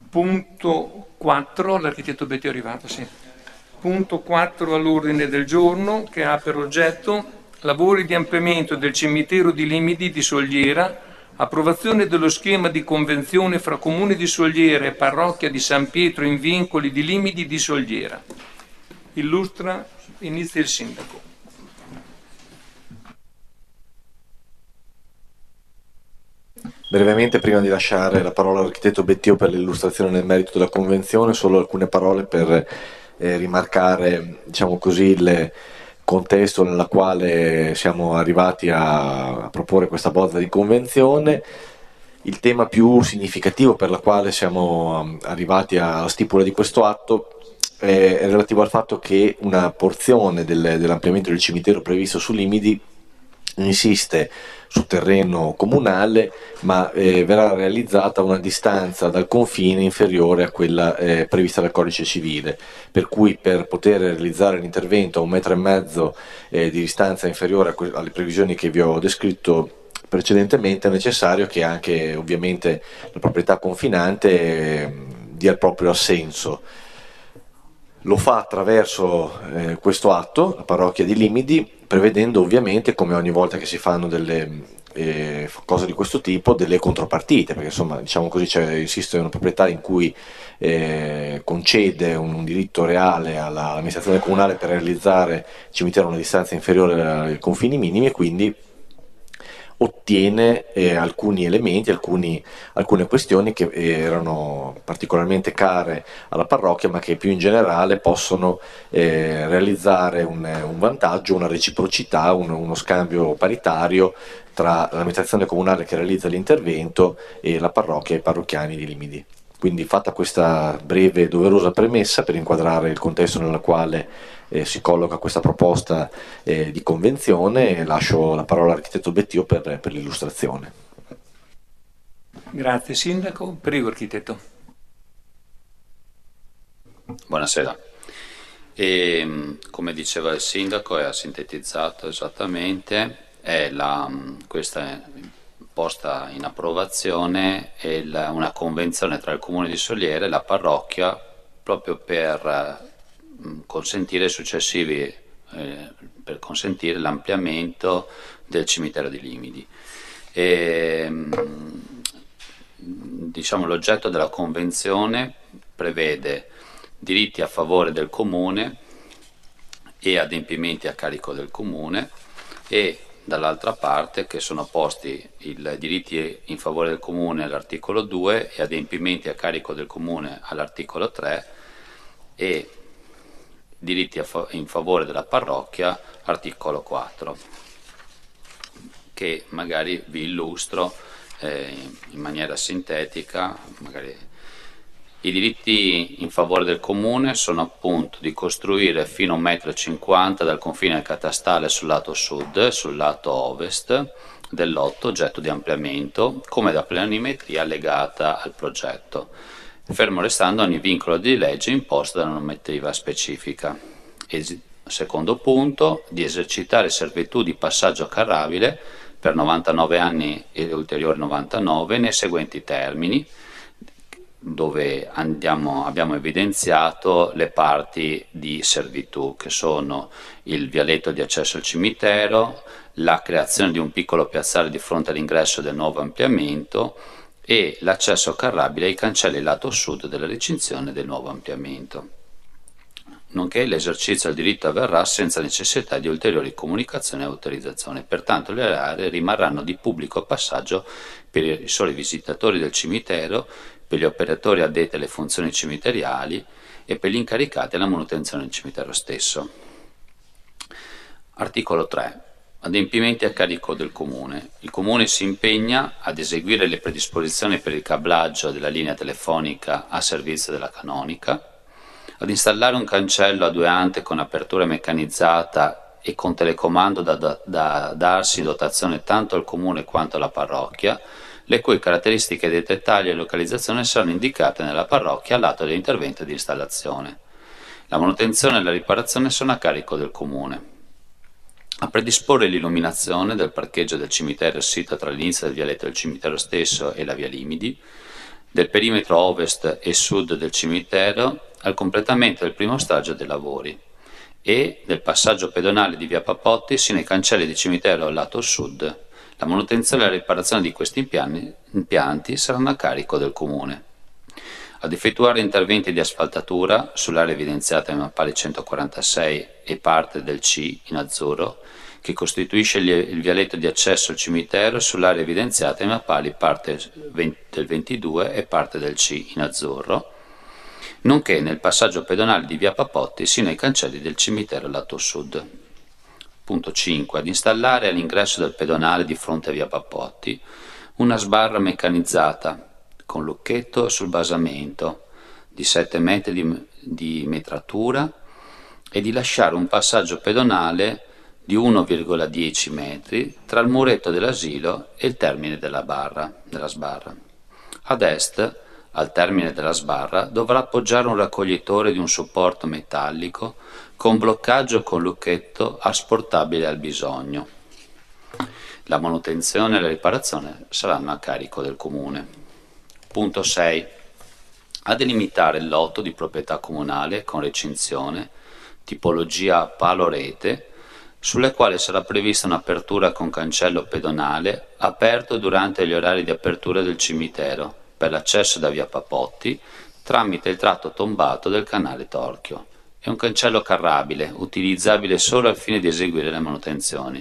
Punto 4, l'architetto Betti è arrivato, sì. Punto 4 all'ordine del giorno, che ha per oggetto lavori di ampliamento del cimitero di Limidi di Sogliera, approvazione dello schema di convenzione fra Comune di Sogliera e Parrocchia di San Pietro in Vincoli di Limidi di Sogliera. Inizia il sindaco. Brevemente, prima di lasciare la parola all'architetto Bettio per l'illustrazione nel merito della convenzione, solo alcune parole per rimarcare, diciamo così, il contesto nella quale siamo arrivati a proporre questa bozza di convenzione. Il tema più significativo per la quale siamo arrivati alla stipula di questo atto è relativo al fatto che una porzione dell'ampliamento del cimitero previsto su Limidi insiste su terreno comunale, ma verrà realizzata a una distanza dal confine inferiore a quella prevista dal codice civile, per cui per poter realizzare l'intervento a 1,5 metri di distanza inferiore alle previsioni che vi ho descritto precedentemente è necessario che anche ovviamente la proprietà confinante dia il proprio assenso. Lo fa attraverso questo atto, la parrocchia di Limidi, prevedendo ovviamente, come ogni volta che si fanno delle cose di questo tipo, delle contropartite, perché insomma, diciamo così, esiste una proprietà in cui concede un diritto reale all'amministrazione comunale per realizzare il cimitero a una distanza inferiore ai confini minimi e quindi ottiene alcuni elementi, alcune questioni che erano particolarmente care alla parrocchia, ma che più in generale possono realizzare un vantaggio, una reciprocità, uno scambio paritario tra l'amministrazione comunale che realizza l'intervento e la parrocchia e i parrocchiani di Limidi. Quindi, fatta questa breve e doverosa premessa per inquadrare il contesto nel quale si colloca questa proposta di convenzione, lascio la parola all'architetto Bettio per l'illustrazione. Grazie sindaco, prego architetto. Buonasera. Come diceva il sindaco e ha sintetizzato esattamente, questa è posta in approvazione una convenzione tra il Comune di Sogliera e la parrocchia proprio per consentire l'ampliamento del cimitero di Limidi. Diciamo, l'oggetto della convenzione prevede diritti a favore del Comune e adempimenti a carico del Comune e dall'altra parte che sono posti i diritti in favore del Comune all'articolo 2 e adempimenti a carico del Comune all'articolo 3 e diritti in favore della parrocchia articolo 4, che magari vi illustro in maniera sintetica. I diritti in favore del Comune sono appunto di costruire fino a 1,50 metri dal confine catastale sul lato sud, sul lato ovest del lotto oggetto di ampliamento, come da planimetria legata al progetto, fermo restando ogni vincolo di legge imposto dalla normativa specifica. Secondo punto, di esercitare servitù di passaggio carrabile per 99 anni e ulteriori 99 nei seguenti termini, dove abbiamo evidenziato le parti di servitù, che sono il vialetto di accesso al cimitero, la creazione di un piccolo piazzale di fronte all'ingresso del nuovo ampliamento e l'accesso carrabile ai cancelli lato sud della recinzione del nuovo ampliamento, nonché l'esercizio del diritto avverrà senza necessità di ulteriori comunicazioni e autorizzazioni. Pertanto le aree rimarranno di pubblico passaggio per i soli visitatori del cimitero, per gli operatori addetti alle funzioni cimiteriali e per gli incaricati alla manutenzione del cimitero stesso. Articolo 3. Adempimenti a carico del Comune. Il Comune si impegna ad eseguire le predisposizioni per il cablaggio della linea telefonica a servizio della Canonica, ad installare un cancello a 2 ante con apertura meccanizzata e con telecomando da darsi dotazione tanto al Comune quanto alla parrocchia, le cui caratteristiche di dettaglio e localizzazione saranno indicate nella parrocchia all'atto dell'intervento di installazione. La manutenzione e la riparazione sono a carico del Comune. A predisporre l'illuminazione del parcheggio del cimitero sito tra l'inizio del vialetto del cimitero stesso e la via Limidi, del perimetro ovest e sud del cimitero al completamento del primo stagio dei lavori e del passaggio pedonale di via Papotti sino ai cancelli di cimitero al lato sud. La manutenzione e la riparazione di questi impianti saranno a carico del Comune. Ad effettuare interventi di asfaltatura sull'area evidenziata nei mappali 146 e parte del C in azzurro, che costituisce il vialetto di accesso al cimitero, sull'area evidenziata nei mappali parte del 22 e parte del C in azzurro, nonché nel passaggio pedonale di via Papotti sino ai cancelli del cimitero lato sud. Punto 5. Ad installare all'ingresso del pedonale di fronte a via Papotti una sbarra meccanizzata con lucchetto sul basamento di 7 metri di metratura e di lasciare un passaggio pedonale di 1,10 metri tra il muretto dell'asilo e il termine della sbarra. Ad est, al termine della sbarra, dovrà appoggiare un raccoglitore di un supporto metallico con bloccaggio con lucchetto asportabile al bisogno. La manutenzione e la riparazione saranno a carico del Comune. Punto 6. A delimitare il lotto di proprietà comunale con recinzione, tipologia palo rete, sulle quali sarà prevista un'apertura con cancello pedonale aperto durante gli orari di apertura del cimitero per l'accesso da via Papotti tramite il tratto tombato del canale Torchio e un cancello carrabile utilizzabile solo al fine di eseguire le manutenzioni.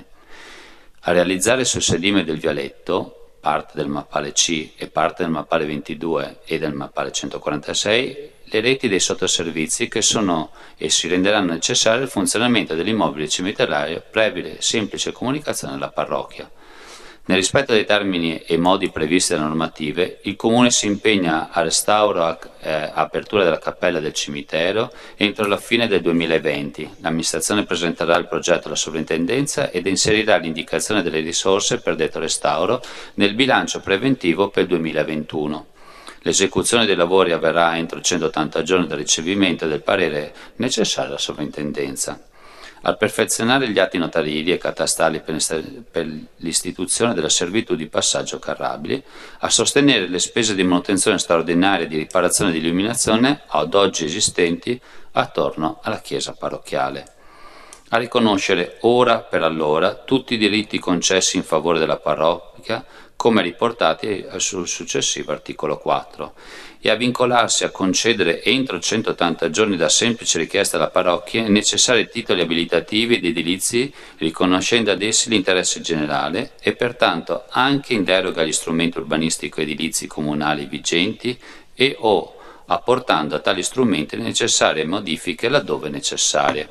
A realizzare sul sedime del vialetto, parte del mappale C e parte del mappale 22 e del mappale 146, le reti dei sottoservizi che sono e si renderanno necessarie al funzionamento dell'immobile cimiterario previa semplice comunicazione alla parrocchia. Nel rispetto dei termini e modi previsti dalle normative, il Comune si impegna al restauro e apertura della cappella del cimitero entro la fine del 2020. L'amministrazione presenterà il progetto alla sovrintendenza ed inserirà l'indicazione delle risorse per detto restauro nel bilancio preventivo per il 2021. L'esecuzione dei lavori avverrà entro 180 giorni dal ricevimento del parere necessario alla sovrintendenza. Al perfezionare gli atti notarili e catastali per l'istituzione della servitù di passaggio carrabili, a sostenere le spese di manutenzione straordinaria e di riparazione di illuminazione ad oggi esistenti attorno alla chiesa parrocchiale. A riconoscere ora per allora tutti i diritti concessi in favore della parrocchia come riportati sul successivo articolo 4 e a vincolarsi a concedere entro 180 giorni da semplice richiesta alla parrocchia i necessari titoli abilitativi ed edilizi, riconoscendo ad essi l'interesse generale e pertanto anche in deroga agli strumenti urbanistico-edilizi comunali vigenti e o apportando a tali strumenti le necessarie modifiche laddove necessarie.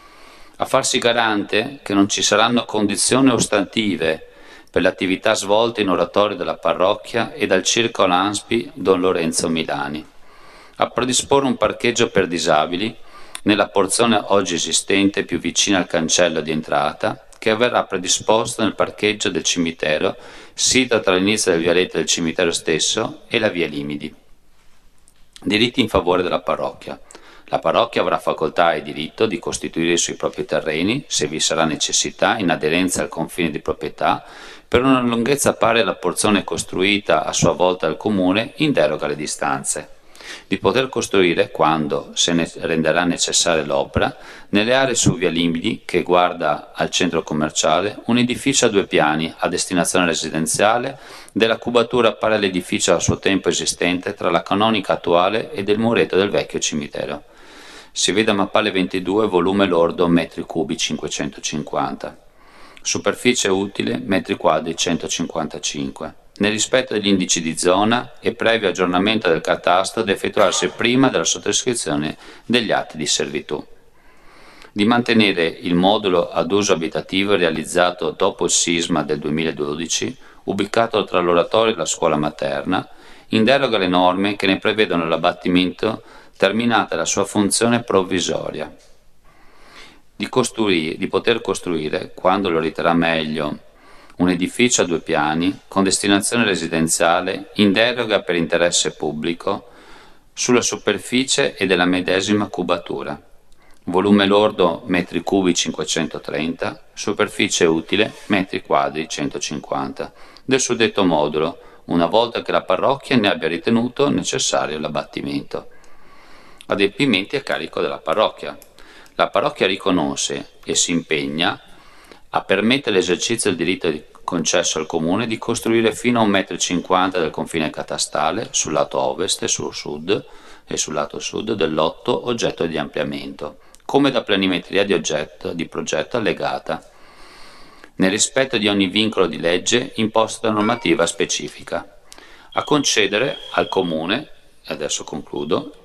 A farsi garante che non ci saranno condizioni ostative per le attività svolte in oratorio della parrocchia e dal circolo ANSPI Don Lorenzo Milani. A predisporre un parcheggio per disabili nella porzione oggi esistente più vicina al cancello di entrata, che verrà predisposto nel parcheggio del cimitero, sito tra l'inizio del vialetto del cimitero stesso e la via Limidi. Diritti in favore della parrocchia. La parrocchia avrà facoltà e diritto di costituire sui propri terreni, se vi sarà necessità, in aderenza al confine di proprietà, per una lunghezza pari alla porzione costruita a sua volta dal Comune in deroga alle distanze. Di poter costruire, quando se ne renderà necessaria l'opera, nelle aree su via Limidi, che guarda al centro commerciale, un edificio a 2 piani a destinazione residenziale della cubatura pari all'edificio a suo tempo esistente tra la canonica attuale e del muretto del vecchio cimitero. Si veda mappale 22, volume lordo metri cubi 550. Superficie utile metri quadri 155. Nel rispetto degli indici di zona e previo aggiornamento del catasto da effettuarsi prima della sottoscrizione degli atti di servitù. Di mantenere il modulo ad uso abitativo realizzato dopo il sisma del 2012, ubicato tra l'oratorio e la scuola materna, in deroga alle norme che ne prevedono l'abbattimento terminata la sua funzione provvisoria. Di poter costruire, quando lo riterrà meglio, un edificio a 2 piani con destinazione residenziale in deroga per interesse pubblico sulla superficie e della medesima cubatura. Volume lordo metri cubi 530, superficie utile metri quadri 150 del suddetto modulo, una volta che la parrocchia ne abbia ritenuto necessario l'abbattimento. Adempimenti a carico della parrocchia. La parrocchia riconosce e si impegna a permettere l'esercizio del diritto concesso al Comune di costruire fino a 1,50 m del confine catastale sul lato ovest e sul lato sud del lotto oggetto di ampliamento, come da planimetria di progetto allegata, nel rispetto di ogni vincolo di legge imposto da normativa specifica, a concedere al Comune, e adesso concludo,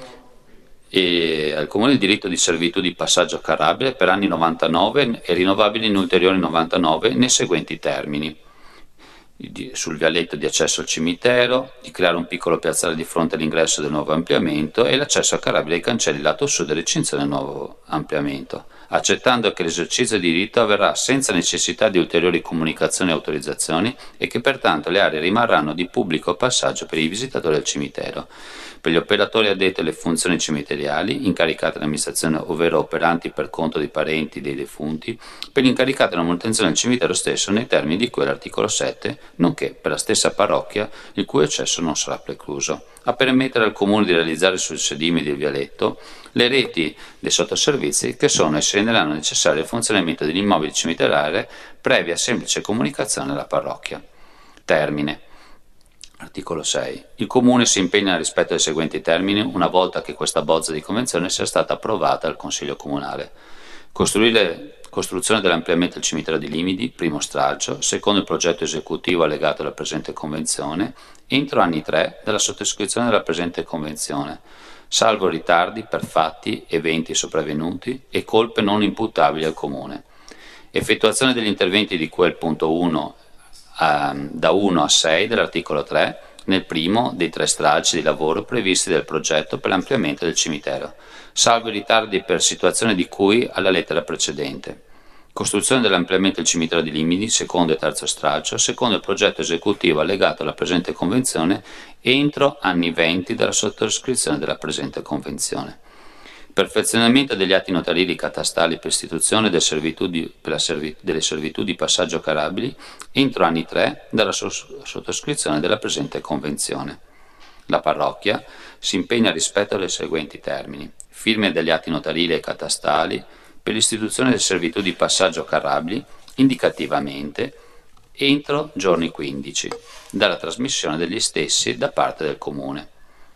e al Comune il diritto di servitù di passaggio carrabile per anni 99 e rinnovabili in ulteriori 99 nei seguenti termini: sul vialetto di accesso al cimitero, di creare un piccolo piazzale di fronte all'ingresso del nuovo ampliamento e l'accesso a carrabile ai cancelli lato sud e recinzione del nuovo ampliamento, accettando che l'esercizio di diritto avverrà senza necessità di ulteriori comunicazioni e autorizzazioni e che pertanto le aree rimarranno di pubblico passaggio per i visitatori del cimitero, per gli operatori addetti alle funzioni cimiteriali, incaricati dell'amministrazione ovvero operanti per conto dei parenti dei defunti, per gli incaricati della manutenzione del cimitero stesso nei termini di cui all'articolo 7, nonché per la stessa parrocchia il cui accesso non sarà precluso, a permettere al Comune di realizzare sul sedime del vialetto le reti dei sottoservizi che sono e si renderanno necessari al funzionamento degli immobili cimiteriari previa semplice comunicazione alla parrocchia. Termine. Articolo 6. Il Comune si impegna al rispetto dei seguenti termini una volta che questa bozza di convenzione sia stata approvata dal Consiglio Comunale. Costruzione dell'ampliamento del cimitero di Limidi, primo stralcio, secondo il progetto esecutivo allegato alla presente convenzione, entro anni 3 dalla sottoscrizione della presente convenzione, salvo ritardi per fatti, eventi sopravvenuti e colpe non imputabili al Comune. Effettuazione degli interventi di cui al punto 1 da 1 a 6 dell'articolo 3 nel primo dei 3 stralci di lavoro previsti del progetto per l'ampliamento del cimitero, salvo i ritardi per situazione di cui alla lettera precedente. Costruzione dell'ampliamento del cimitero di Limidi, secondo e terzo stralcio, secondo il progetto esecutivo allegato alla presente convenzione entro anni 20 dalla sottoscrizione della presente convenzione. Perfezionamento degli atti notarili catastali per istituzione delle servitù di passaggio carabili entro anni 3 dalla sottoscrizione della presente convenzione. La parrocchia si impegna rispetto ai seguenti termini: firme degli atti notarili e catastali per l'istituzione delle servitù di passaggio carabili indicativamente entro giorni 15 dalla trasmissione degli stessi da parte del Comune.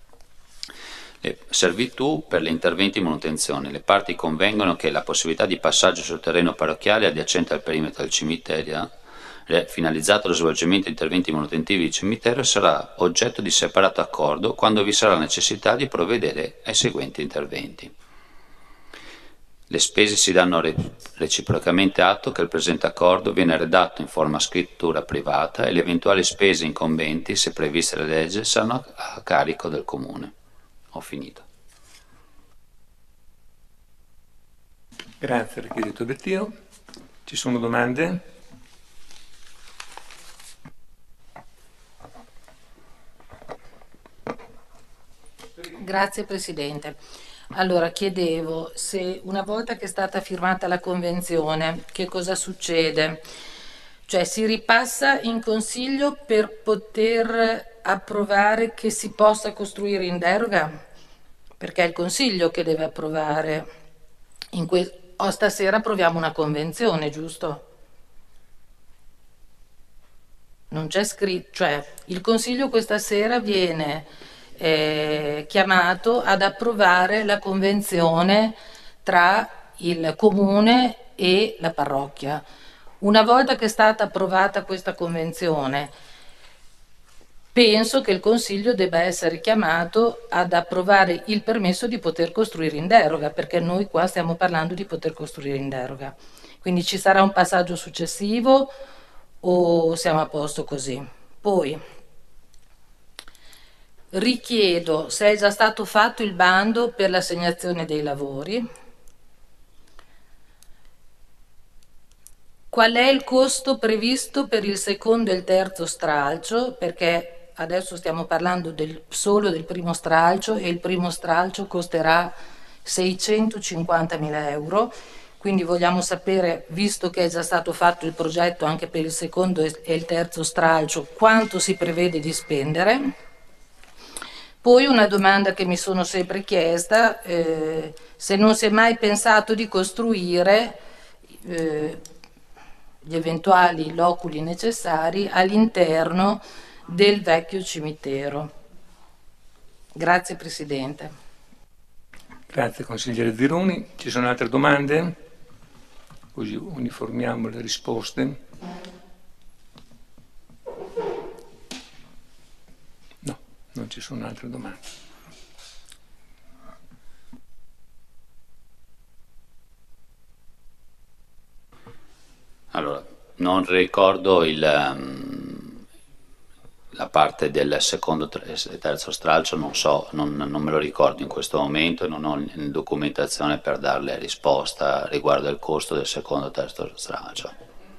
Servitù per gli interventi di manutenzione. Le parti convengono che la possibilità di passaggio sul terreno parrocchiale adiacente al perimetro del cimitero, finalizzato allo svolgimento di interventi manutentivi di cimitero, sarà oggetto di separato accordo quando vi sarà la necessità di provvedere ai seguenti interventi. Le spese si danno reciprocamente atto che il presente accordo viene redatto in forma scrittura privata e le eventuali spese incombenti, se previste dalle leggi, saranno a carico del Comune. Ho finito. Grazie, architetto Bettio. Ci sono domande? Grazie Presidente. Allora, chiedevo se una volta che è stata firmata la convenzione, che cosa succede? Cioè si ripassa in Consiglio per poter approvare che si possa costruire in deroga? Perché è il Consiglio che deve approvare. Stasera approviamo una convenzione, giusto? Non c'è scritto, cioè il Consiglio questa sera viene chiamato ad approvare la convenzione tra il Comune e la parrocchia. Una volta che è stata approvata questa convenzione, penso che il Consiglio debba essere chiamato ad approvare il permesso di poter costruire in deroga, perché noi qua stiamo parlando di poter costruire in deroga. Quindi ci sarà un passaggio successivo o siamo a posto così? Poi richiedo se è già stato fatto il bando per l'assegnazione dei lavori. Qual è il costo previsto per il secondo e il terzo stralcio? Perché adesso stiamo parlando solo del primo stralcio e il primo stralcio costerà 650.000 euro. Quindi vogliamo sapere, visto che è già stato fatto il progetto anche per il secondo e il terzo stralcio, quanto si prevede di spendere. Poi una domanda che mi sono sempre chiesta, se non si è mai pensato di costruire gli eventuali loculi necessari all'interno del vecchio cimitero. Grazie Presidente. Grazie consigliere Zironi. Ci sono altre domande? Così uniformiamo le risposte. No, non ci sono altre domande. Allora, non ricordo la parte del secondo e terzo stralcio, non so, non me lo ricordo in questo momento e non ho documentazione per darle risposta riguardo al costo del secondo e terzo stralcio.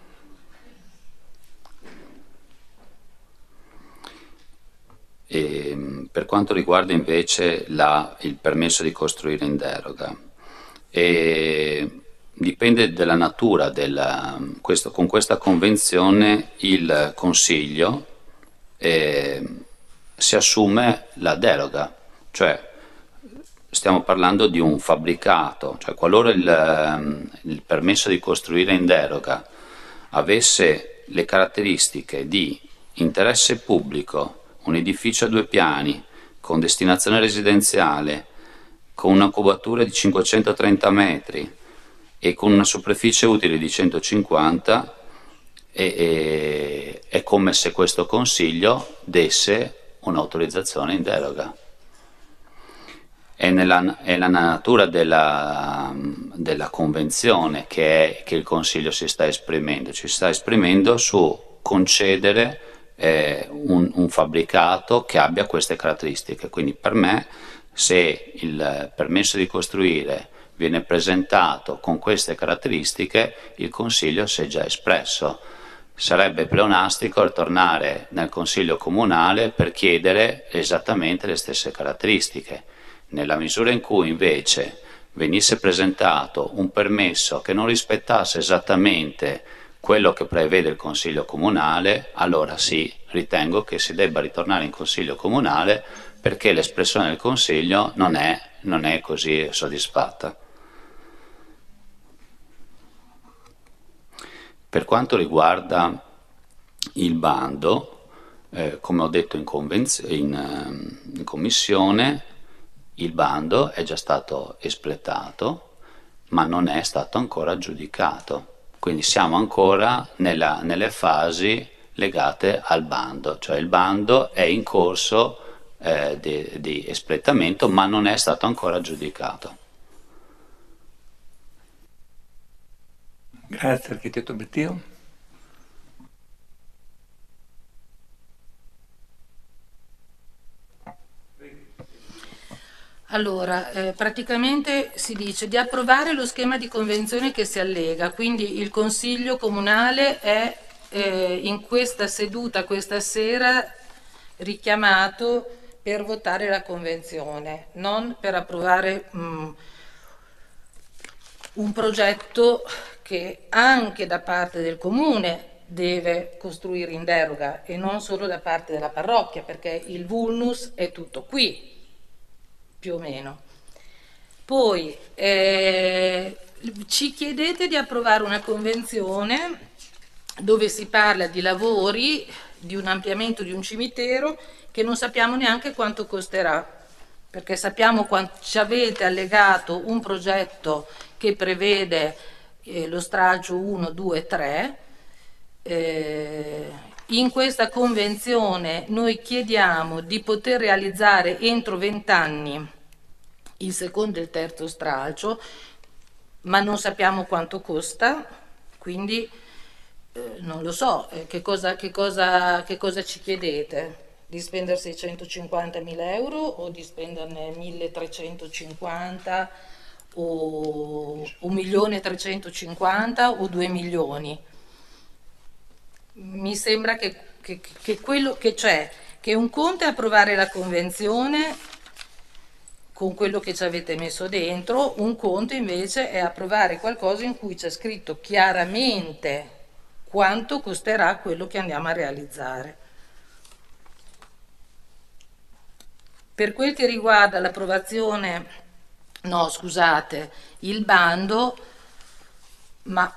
E, per quanto riguarda invece il permesso di costruire in deroga, dipende dalla natura con questa convenzione il Consiglio si assume la deroga, cioè stiamo parlando di un fabbricato, cioè qualora il permesso di costruire in deroga avesse le caratteristiche di interesse pubblico, un edificio a 2 piani con destinazione residenziale, con una cubatura di 530 metri e con una superficie utile di 150, è come se questo Consiglio desse un'autorizzazione in deroga. È la natura della convenzione che il Consiglio si sta esprimendo su concedere un fabbricato che abbia queste caratteristiche. Quindi per me, se il permesso di costruire viene presentato con queste caratteristiche, il Consiglio si è già espresso. Sarebbe pleonastico tornare nel Consiglio Comunale per chiedere esattamente le stesse caratteristiche. Nella misura in cui invece venisse presentato un permesso che non rispettasse esattamente quello che prevede il Consiglio Comunale, allora sì, ritengo che si debba ritornare in Consiglio Comunale perché l'espressione del Consiglio non è così soddisfatta. Per quanto riguarda il bando, come ho detto in commissione, il bando è già stato espletato, ma non è stato ancora aggiudicato. Quindi siamo ancora nelle fasi legate al bando, cioè il bando è in corso di espletamento, ma non è stato ancora aggiudicato. Grazie architetto Bettio. Allora, praticamente si dice di approvare lo schema di convenzione che si allega, quindi il Consiglio Comunale è in questa seduta, questa sera, richiamato per votare la convenzione, non per approvare un progetto che anche da parte del Comune deve costruire in deroga e non solo da parte della parrocchia, perché il vulnus è tutto qui, più o meno. Poi ci chiedete di approvare una convenzione dove si parla di lavori, di un ampliamento di un cimitero che non sappiamo neanche quanto costerà, perché sappiamo quanto ci avete allegato un progetto che prevede lo stralcio 1, 2, 3. In questa convenzione noi chiediamo di poter realizzare entro 20 anni il secondo e il terzo stralcio, ma non sappiamo quanto costa, quindi non lo so, che cosa ci chiedete? Di spendere 650.000 euro o di spenderne 1.350 o 1.350.000 o 2 milioni? Mi sembra che quello che c'è, che un conto è approvare la convenzione con quello che ci avete messo dentro, un conto invece è approvare qualcosa in cui c'è scritto chiaramente quanto costerà quello che andiamo a realizzare. Per quel che riguarda l'approvazione, no scusate, il bando, ma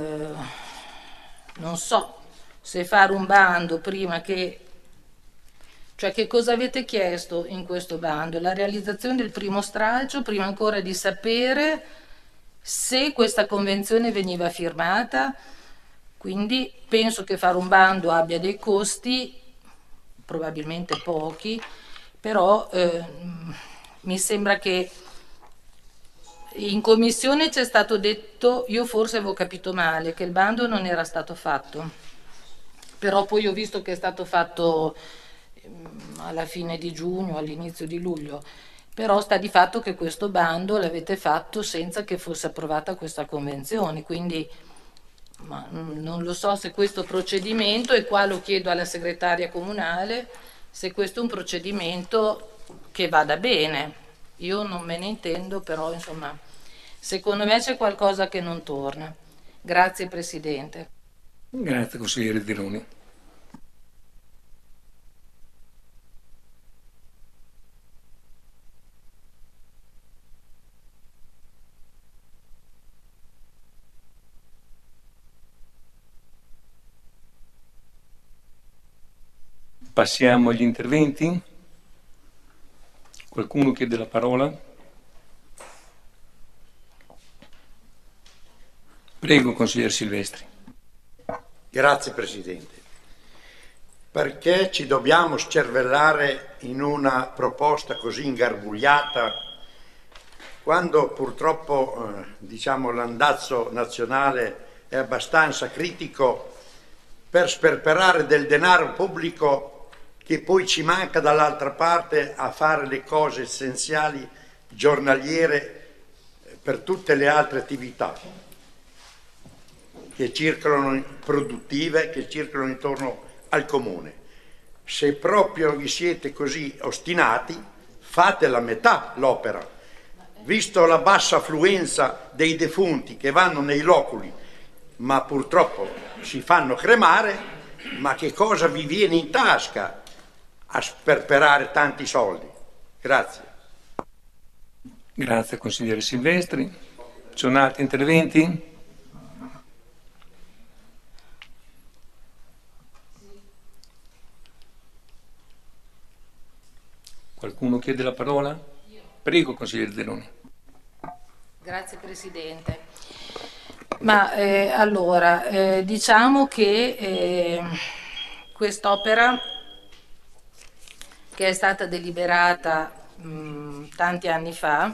non so se fare un bando prima che... Cioè, che cosa avete chiesto in questo bando? La realizzazione del primo stralcio, prima ancora di sapere se questa convenzione veniva firmata. Quindi penso che fare un bando abbia dei costi, probabilmente pochi, però mi sembra che in commissione c'è stato detto, io forse avevo capito male, che il bando non era stato fatto, però poi ho visto che è stato fatto alla fine di giugno, all'inizio di luglio, però sta di fatto che questo bando l'avete fatto senza che fosse approvata questa convenzione, quindi non lo so se questo procedimento, e qua lo chiedo alla segretaria comunale, se questo è un procedimento che vada bene. Io non me ne intendo, però insomma, secondo me c'è qualcosa che non torna. Grazie Presidente. Grazie consigliere Dironi. Passiamo agli interventi. Qualcuno chiede la parola? Prego, consigliere Silvestri. Grazie Presidente. Perché ci dobbiamo scervellare in una proposta così ingarbugliata quando purtroppo diciamo, l'andazzo nazionale è abbastanza critico per sperperare del denaro pubblico che poi ci manca dall'altra parte a fare le cose essenziali giornaliere per tutte le altre attività che circolano, produttive, che circolano intorno al comune. Se proprio vi siete così ostinati, fate la metà l'opera. Visto la bassa affluenza dei defunti che vanno nei loculi, ma purtroppo si fanno cremare, ma che cosa vi viene in tasca a sperperare tanti soldi? Grazie. Grazie consigliere Silvestri. Ci sono altri interventi? Qualcuno chiede la parola? Prego consigliere Deloni. Grazie Presidente. Ma allora, diciamo che quest'opera, che è stata deliberata tanti anni fa,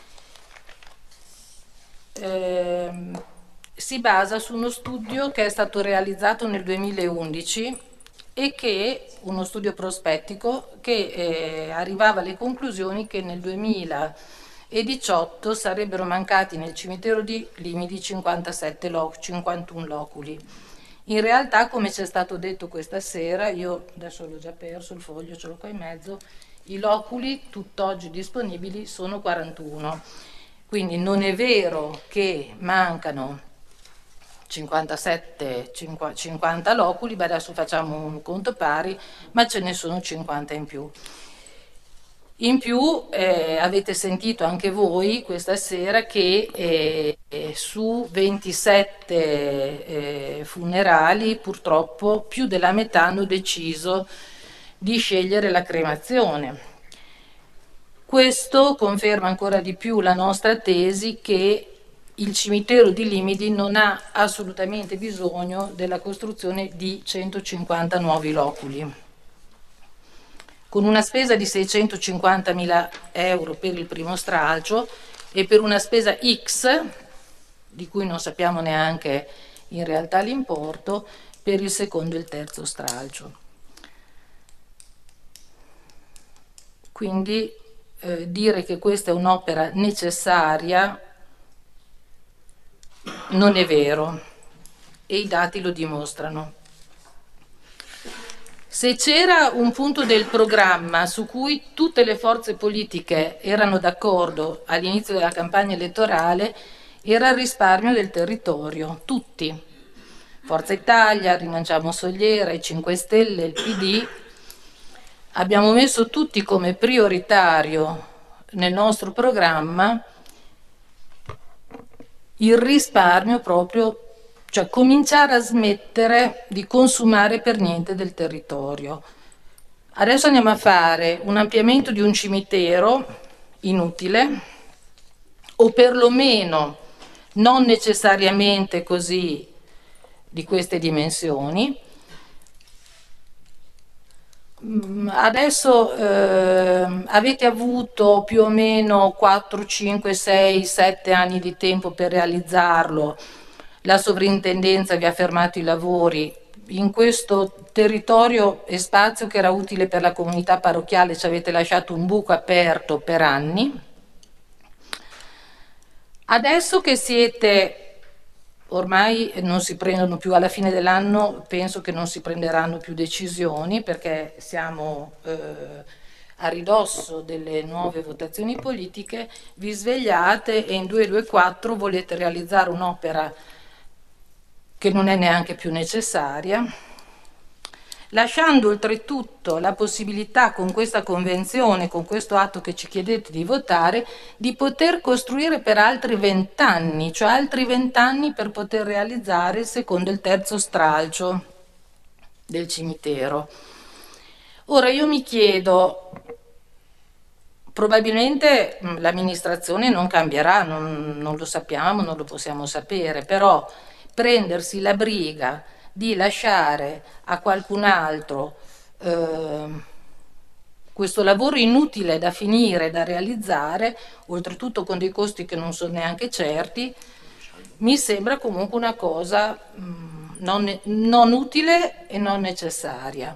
si basa su uno studio che è stato realizzato nel 2011 e che, uno studio prospettico, che arrivava alle conclusioni che nel 2018 sarebbero mancati nel cimitero di Limidi 51 loculi. In realtà, come ci è stato detto questa sera, io adesso l'ho già perso il foglio, ce l'ho qua in mezzo, i loculi tutt'oggi disponibili sono 41. Quindi non è vero che mancano 50 loculi, beh adesso facciamo un conto pari, ma ce ne sono 50 in più. In più avete sentito anche voi questa sera che su 27 funerali purtroppo più della metà hanno deciso di scegliere la cremazione. Questo conferma ancora di più la nostra tesi che il cimitero di Limidi non ha assolutamente bisogno della costruzione di 150 nuovi loculi. Con una spesa di 650.000 euro per il primo stralcio e per una spesa X, di cui non sappiamo neanche in realtà l'importo, per il secondo e il terzo stralcio. Quindi dire che questa è un'opera necessaria non è vero e i dati lo dimostrano. Se c'era un punto del programma su cui tutte le forze politiche erano d'accordo all'inizio della campagna elettorale, era il risparmio del territorio, tutti. Forza Italia, Rimangiamo Soliera, i 5 Stelle, il PD, abbiamo messo tutti come prioritario nel nostro programma il risparmio proprio, cioè cominciare a smettere di consumare per niente del territorio. Adesso andiamo a fare un ampliamento di un cimitero inutile, o perlomeno non necessariamente così di queste dimensioni. Adesso avete avuto più o meno 4, 5, 6, 7 anni di tempo per realizzarlo. La sovrintendenza vi ha fermato i lavori. In questo territorio e spazio che era utile per la comunità parrocchiale ci avete lasciato un buco aperto per anni. Adesso che siete, ormai non si prendono più, alla fine dell'anno penso che non si prenderanno più decisioni, perché siamo a ridosso delle nuove votazioni politiche, vi svegliate e in 224 volete realizzare un'opera che non è neanche più necessaria, lasciando oltretutto la possibilità con questa convenzione, con questo atto che ci chiedete di votare, di poter costruire per altri 20 anni, cioè altri 20 anni per poter realizzare il secondo e il terzo stralcio del cimitero. Ora io mi chiedo, probabilmente l'amministrazione non cambierà, non lo sappiamo, non lo possiamo sapere, però prendersi la briga di lasciare a qualcun altro questo lavoro inutile da finire, da realizzare, oltretutto con dei costi che non sono neanche certi, mi sembra comunque una cosa non utile e non necessaria.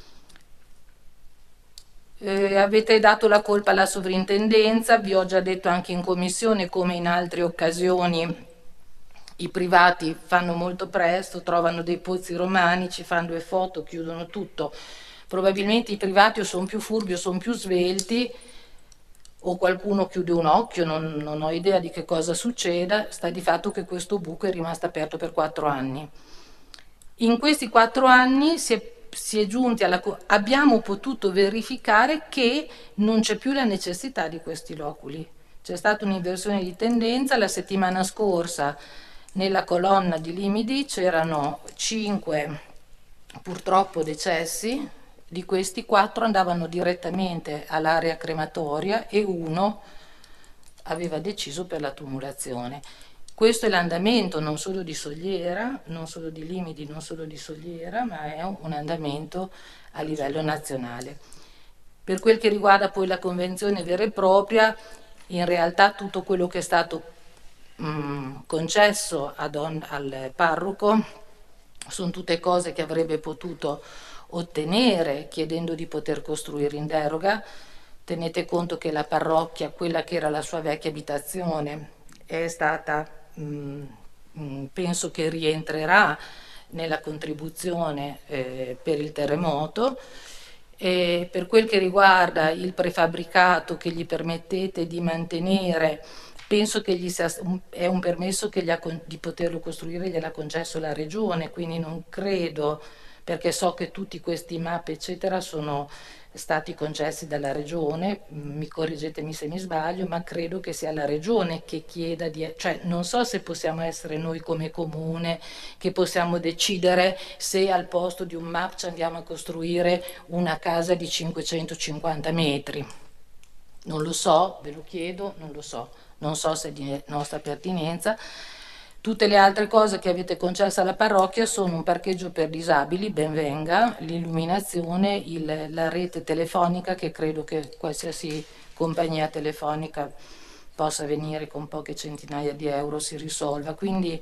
Avete dato la colpa alla sovrintendenza, vi ho già detto anche in commissione come in altre occasioni i privati fanno molto presto, trovano dei pozzi romanici, fanno 2 foto, chiudono tutto. Probabilmente i privati o sono più furbi o sono più svelti, o qualcuno chiude un occhio, non ho idea di che cosa succeda, sta di fatto che questo buco è rimasto aperto per 4 anni. In questi 4 anni si è giunti abbiamo potuto verificare che non c'è più la necessità di questi loculi. C'è stata un'inversione di tendenza. La settimana scorsa nella colonna di limiti c'erano 5 purtroppo decessi, di questi 4 andavano direttamente all'area crematoria e 1 aveva deciso per la tumulazione. Questo è l'andamento non solo di Soliera, non solo di Limiti, non solo di Soliera, ma è un andamento a livello nazionale. Per quel che riguarda poi la convenzione vera e propria, in realtà tutto quello che è stato concesso al parroco sono tutte cose che avrebbe potuto ottenere chiedendo di poter costruire in deroga. Tenete conto che la parrocchia, quella che era la sua vecchia abitazione, è stata, penso che rientrerà nella contribuzione per il terremoto. E per quel che riguarda il prefabbricato che gli permettete di mantenere, penso che è un permesso che di poterlo costruire gliel'ha concesso la regione, quindi non credo, perché so che tutti questi map eccetera sono stati concessi dalla regione, mi correggetemi se mi sbaglio, ma credo che sia la regione che chieda cioè non so se possiamo essere noi come comune che possiamo decidere se al posto di un map ci andiamo a costruire una casa di 550 metri. Non lo so, ve lo chiedo, non lo so. Non so se è di nostra pertinenza. Tutte le altre cose che avete concesso alla parrocchia sono un parcheggio per disabili, ben venga, l'illuminazione, la rete telefonica, che credo che qualsiasi compagnia telefonica possa venire con poche centinaia di euro si risolva. Quindi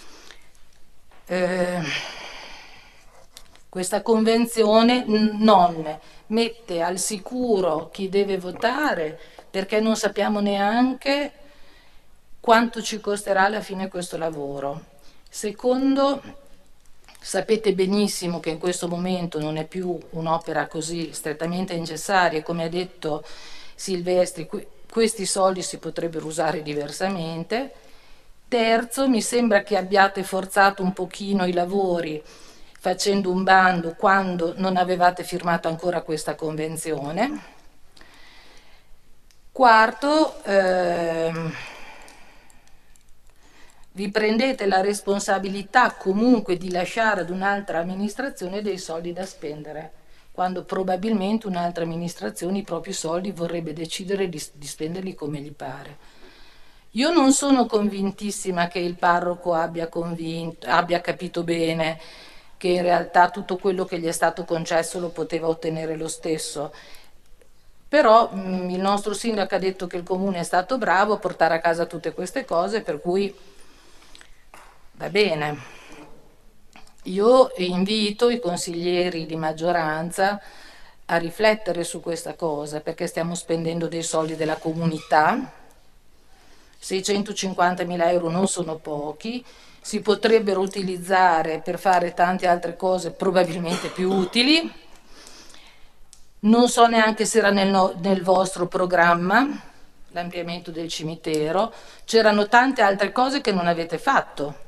questa convenzione non mette al sicuro chi deve votare, perché non sappiamo neanche quanto ci costerà alla fine questo lavoro. Secondo, Sapete benissimo che in questo momento non è più un'opera così strettamente necessaria, come ha detto Silvestri, questi soldi si potrebbero usare diversamente. Terzo, mi sembra che abbiate forzato un pochino i lavori facendo un bando quando non avevate firmato ancora questa convenzione. Quarto, vi prendete la responsabilità comunque di lasciare ad un'altra amministrazione dei soldi da spendere, quando probabilmente un'altra amministrazione i propri soldi vorrebbe decidere di spenderli come gli pare. Io non sono convintissima che il parroco abbia capito bene che in realtà tutto quello che gli è stato concesso lo poteva ottenere lo stesso. Però il nostro sindaco ha detto che il comune è stato bravo a portare a casa tutte queste cose, per cui va bene. Io invito i consiglieri di maggioranza a riflettere su questa cosa, perché stiamo spendendo dei soldi della comunità. 650.000 euro non sono pochi, si potrebbero utilizzare per fare tante altre cose probabilmente più utili. Non so neanche se era nel vostro programma l'ampliamento del cimitero, c'erano tante altre cose che non avete fatto.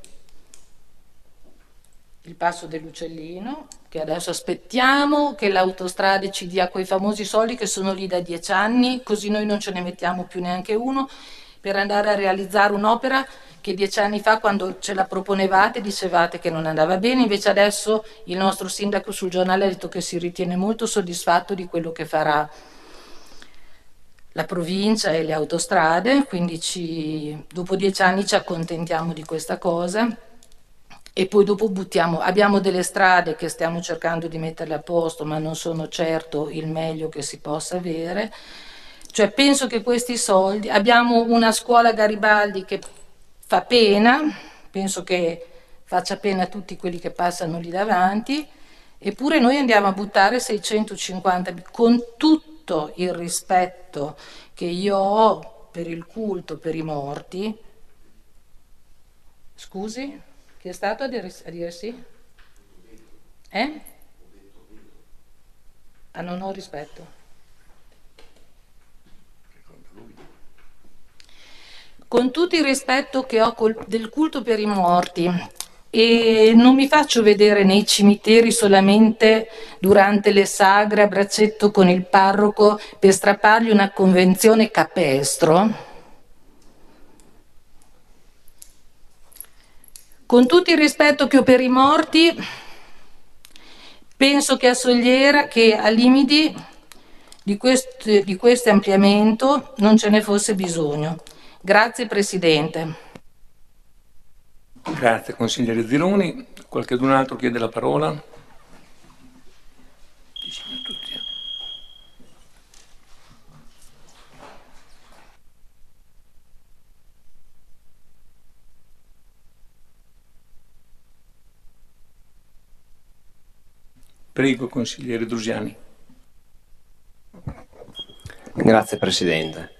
Il passo dell'Uccellino, che adesso aspettiamo che l'autostrada ci dia quei famosi soldi che sono lì da 10 anni, così noi non ce ne mettiamo più neanche uno, per andare a realizzare un'opera che 10 anni fa, quando ce la proponevate, dicevate che non andava bene. Invece adesso il nostro sindaco sul giornale ha detto che si ritiene molto soddisfatto di quello che farà la provincia e le autostrade, quindi dopo 10 anni ci accontentiamo di questa cosa. E poi dopo abbiamo delle strade che stiamo cercando di metterle a posto, ma non sono certo il meglio che si possa avere. Cioè penso che questi soldi, abbiamo una scuola Garibaldi che fa pena, penso che faccia pena a tutti quelli che passano lì davanti, eppure noi andiamo a buttare 650, con tutto il rispetto che io ho per il culto, per i morti. Scusi? Chi è stato a dire sì? Ah, non ho rispetto. Con tutto il rispetto che ho del culto per i morti, e non mi faccio vedere nei cimiteri solamente durante le sagre a braccetto con il parroco per strappargli una convenzione capestro. Con tutto il rispetto che ho per i morti, penso che a Sogliera, che a limiti di questo ampliamento non ce ne fosse bisogno. Grazie Presidente. Grazie consigliere Zironi. Qualcun altro chiede la parola? Prego, consigliere Drusiani. Grazie Presidente.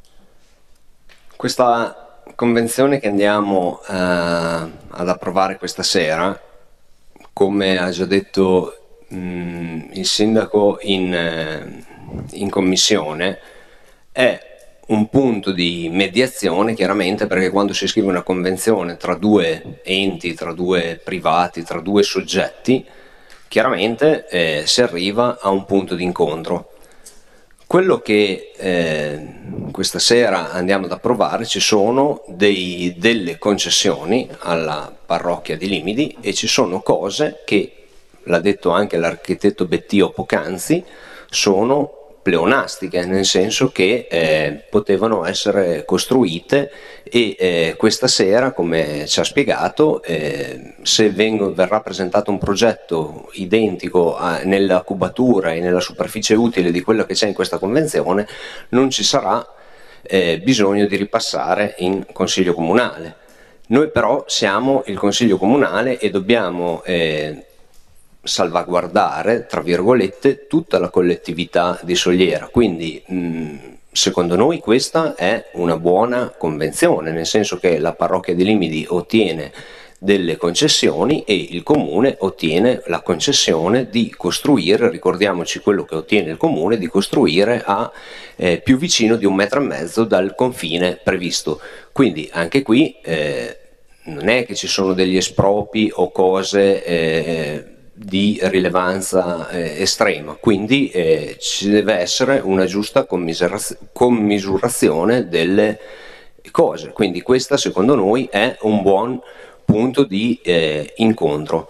Questa convenzione che andiamo ad approvare questa sera, come ha già detto il Sindaco in Commissione, è un punto di mediazione, chiaramente, perché quando si scrive una convenzione tra due enti, tra due privati, tra due soggetti, chiaramente si arriva a un punto di incontro. Quello che questa sera andiamo ad approvare, ci sono delle concessioni alla parrocchia di Limidi e ci sono cose che, l'ha detto anche l'architetto Bettio poc'anzi, sono pleonastiche, nel senso che potevano essere costruite e questa sera, come ci ha spiegato, se verrà presentato un progetto identico nella cubatura e nella superficie utile di quello che c'è in questa convenzione, non ci sarà bisogno di ripassare in Consiglio Comunale. Noi però siamo il Consiglio Comunale e dobbiamo salvaguardare, tra virgolette, tutta la collettività di Sogliera, quindi secondo noi questa è una buona convenzione, nel senso che la parrocchia di Limidi ottiene delle concessioni e il comune ottiene la concessione di costruire, ricordiamoci quello che ottiene il comune, di costruire a più vicino di 1,5 metri dal confine previsto. Quindi anche qui non è che ci sono degli espropri o cose di rilevanza estrema, quindi ci deve essere una giusta commisurazione delle cose, quindi questa secondo noi è un buon punto di incontro.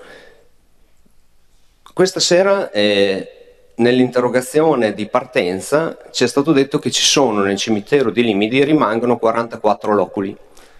Questa sera nell'interrogazione di partenza ci è stato detto che ci sono nel cimitero di Limidi rimangono 44 loculi.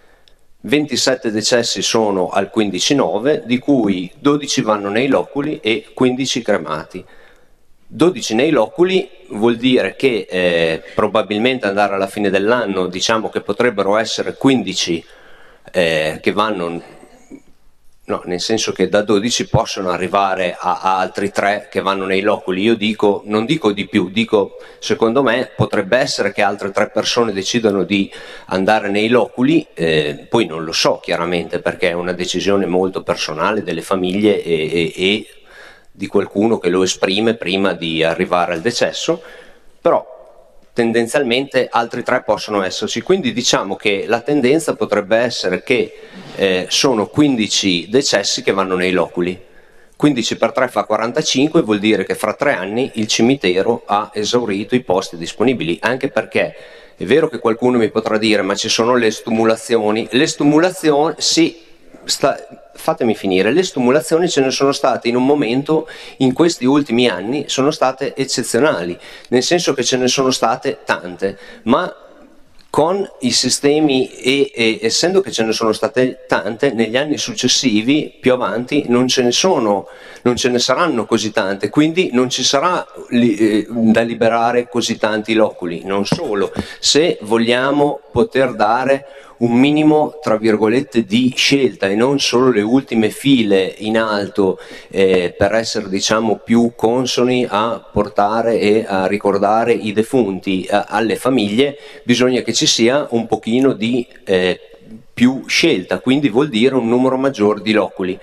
27 decessi sono al 15/9, di cui 12 vanno nei loculi e 15 cremati. 12 nei loculi vuol dire che probabilmente andare alla fine dell'anno, diciamo che potrebbero essere 15 che vanno, no, nel senso che da 12 possono arrivare a altri 3 che vanno nei loculi. Io dico, non dico di più, dico secondo me potrebbe essere che altre 3 persone decidano di andare nei loculi, poi non lo so chiaramente perché è una decisione molto personale delle famiglie e di qualcuno che lo esprime prima di arrivare al decesso, però tendenzialmente altri 3 possono esserci, quindi diciamo che la tendenza potrebbe essere che sono 15 decessi che vanno nei loculi. 15 per 3 fa 45, vuol dire che fra 3 anni il cimitero ha esaurito i posti disponibili, anche perché è vero che qualcuno mi potrà dire ma ci sono le stumulazioni, sì, fatemi finire, le stumulazioni ce ne sono state in un momento, in questi ultimi anni sono state eccezionali, nel senso che ce ne sono state tante, ma con i sistemi e essendo che ce ne sono state tante, negli anni successivi, più avanti, non ce ne saranno così tante, quindi non ci sarà da liberare così tanti loculi. Non solo, se vogliamo poter dare un minimo, tra virgolette, di scelta e non solo le ultime file in alto per essere, diciamo, più consoni a portare e a ricordare i defunti alle famiglie, bisogna che ci sia un pochino di più scelta, quindi vuol dire un numero maggiore di loculi.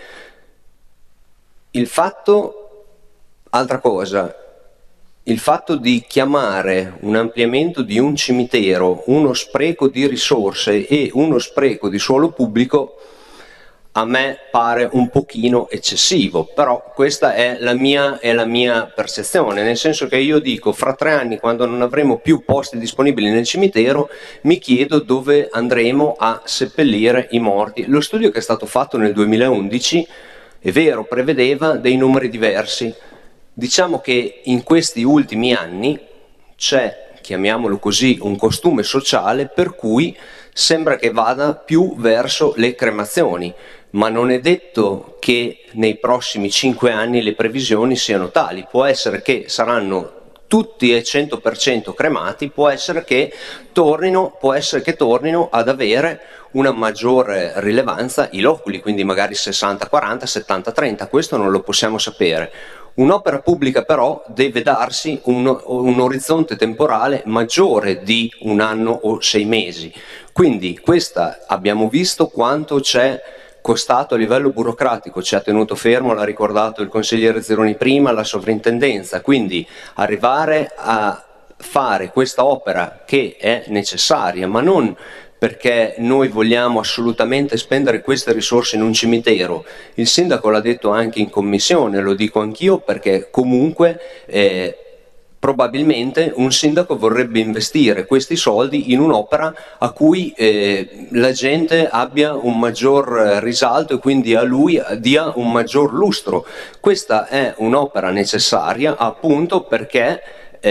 Il fatto, altra cosa, il fatto di chiamare un ampliamento di un cimitero uno spreco di risorse e uno spreco di suolo pubblico a me pare un pochino eccessivo, però questa è la mia percezione, nel senso che io dico fra 3 anni, quando non avremo più posti disponibili nel cimitero, mi chiedo dove andremo a seppellire i morti. Lo studio che è stato fatto nel 2011, è vero, prevedeva dei numeri diversi. Diciamo che in questi ultimi anni c'è, chiamiamolo così, un costume sociale per cui sembra che vada più verso le cremazioni, ma non è detto che nei prossimi 5 anni le previsioni siano tali. Può essere che saranno tutti e 100% cremati, può essere che tornino ad avere una maggiore rilevanza i loculi, quindi magari 60-40, 70-30, questo non lo possiamo sapere. Un'opera pubblica però deve darsi un orizzonte temporale maggiore di 1 anno o 6 mesi, quindi questa abbiamo visto quanto c'è costato a livello burocratico, ci ha tenuto fermo, l'ha ricordato il consigliere Zeroni prima, la sovrintendenza, quindi arrivare a fare questa opera che è necessaria, ma non perché noi vogliamo assolutamente spendere queste risorse in un cimitero. Il sindaco l'ha detto anche in commissione, lo dico anch'io, perché comunque probabilmente un sindaco vorrebbe investire questi soldi in un'opera a cui la gente abbia un maggior risalto e quindi a lui dia un maggior lustro. Questa è un'opera necessaria appunto perché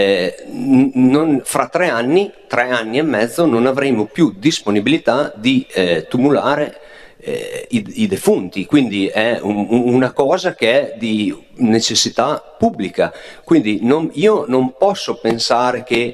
fra 3 anni e mezzo non avremo più disponibilità di tumulare i defunti, quindi è una cosa che è di necessità pubblica, quindi io non posso pensare che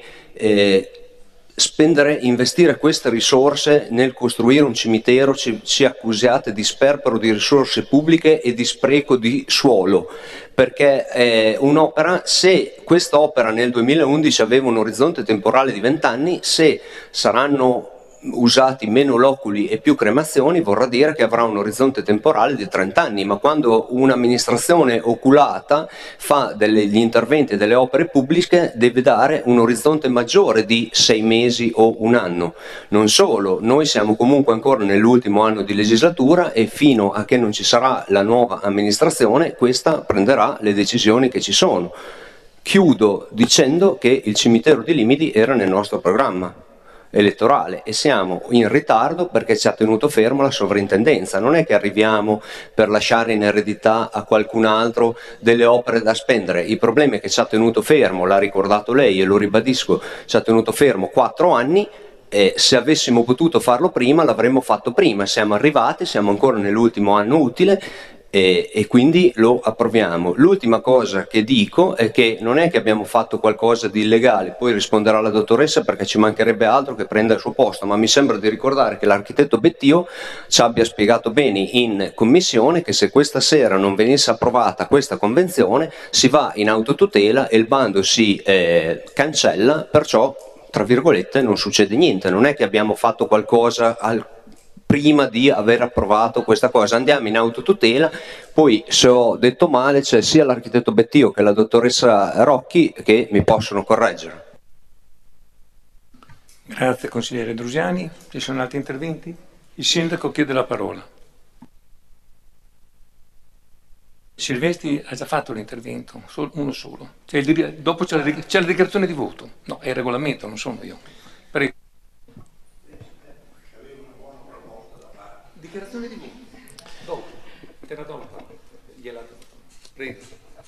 investire queste risorse nel costruire un cimitero ci accusiate di sperpero di risorse pubbliche e di spreco di suolo, perché un'opera, se questa opera nel 2011 aveva un orizzonte temporale di 20 anni, se saranno usati meno loculi e più cremazioni vorrà dire che avrà un orizzonte temporale di 30 anni, ma quando un'amministrazione oculata fa degli interventi, delle opere pubbliche, deve dare un orizzonte maggiore di 6 mesi o un anno. Non solo, noi siamo comunque ancora nell'ultimo anno di legislatura e fino a che non ci sarà la nuova amministrazione questa prenderà le decisioni che ci sono. Chiudo dicendo che il cimitero di Limidi era nel nostro programma elettorale e siamo in ritardo perché ci ha tenuto fermo la sovrintendenza. Non è che arriviamo per lasciare in eredità a qualcun altro delle opere da spendere. Il problema è che ci ha tenuto fermo, l'ha ricordato lei e lo ribadisco, ci ha tenuto fermo 4 anni. Se avessimo potuto farlo prima l'avremmo fatto prima. Siamo arrivati, siamo ancora nell'ultimo anno utile e quindi lo approviamo. L'ultima cosa che dico è che non è che abbiamo fatto qualcosa di illegale, poi risponderà la dottoressa perché ci mancherebbe altro che prenda il suo posto, ma mi sembra di ricordare che l'architetto Bettio ci abbia spiegato bene in commissione che se questa sera non venisse approvata questa convenzione si va in autotutela e il bando si cancella, perciò tra virgolette non succede niente. Non è che abbiamo fatto qualcosa prima di aver approvato questa cosa, andiamo in autotutela. Poi se ho detto male c'è sia l'architetto Bettio che la dottoressa Rocchi che mi possono correggere. Grazie consigliere Drusiani. Ci sono altri interventi? Il sindaco chiede la parola. Silvestri ha già fatto l'intervento, uno solo. Dopo c'è la dichiarazione di voto. No, è il regolamento, non sono io. Prego. Dichiarazione di voto. Dopo. Te la do la parola. Prego.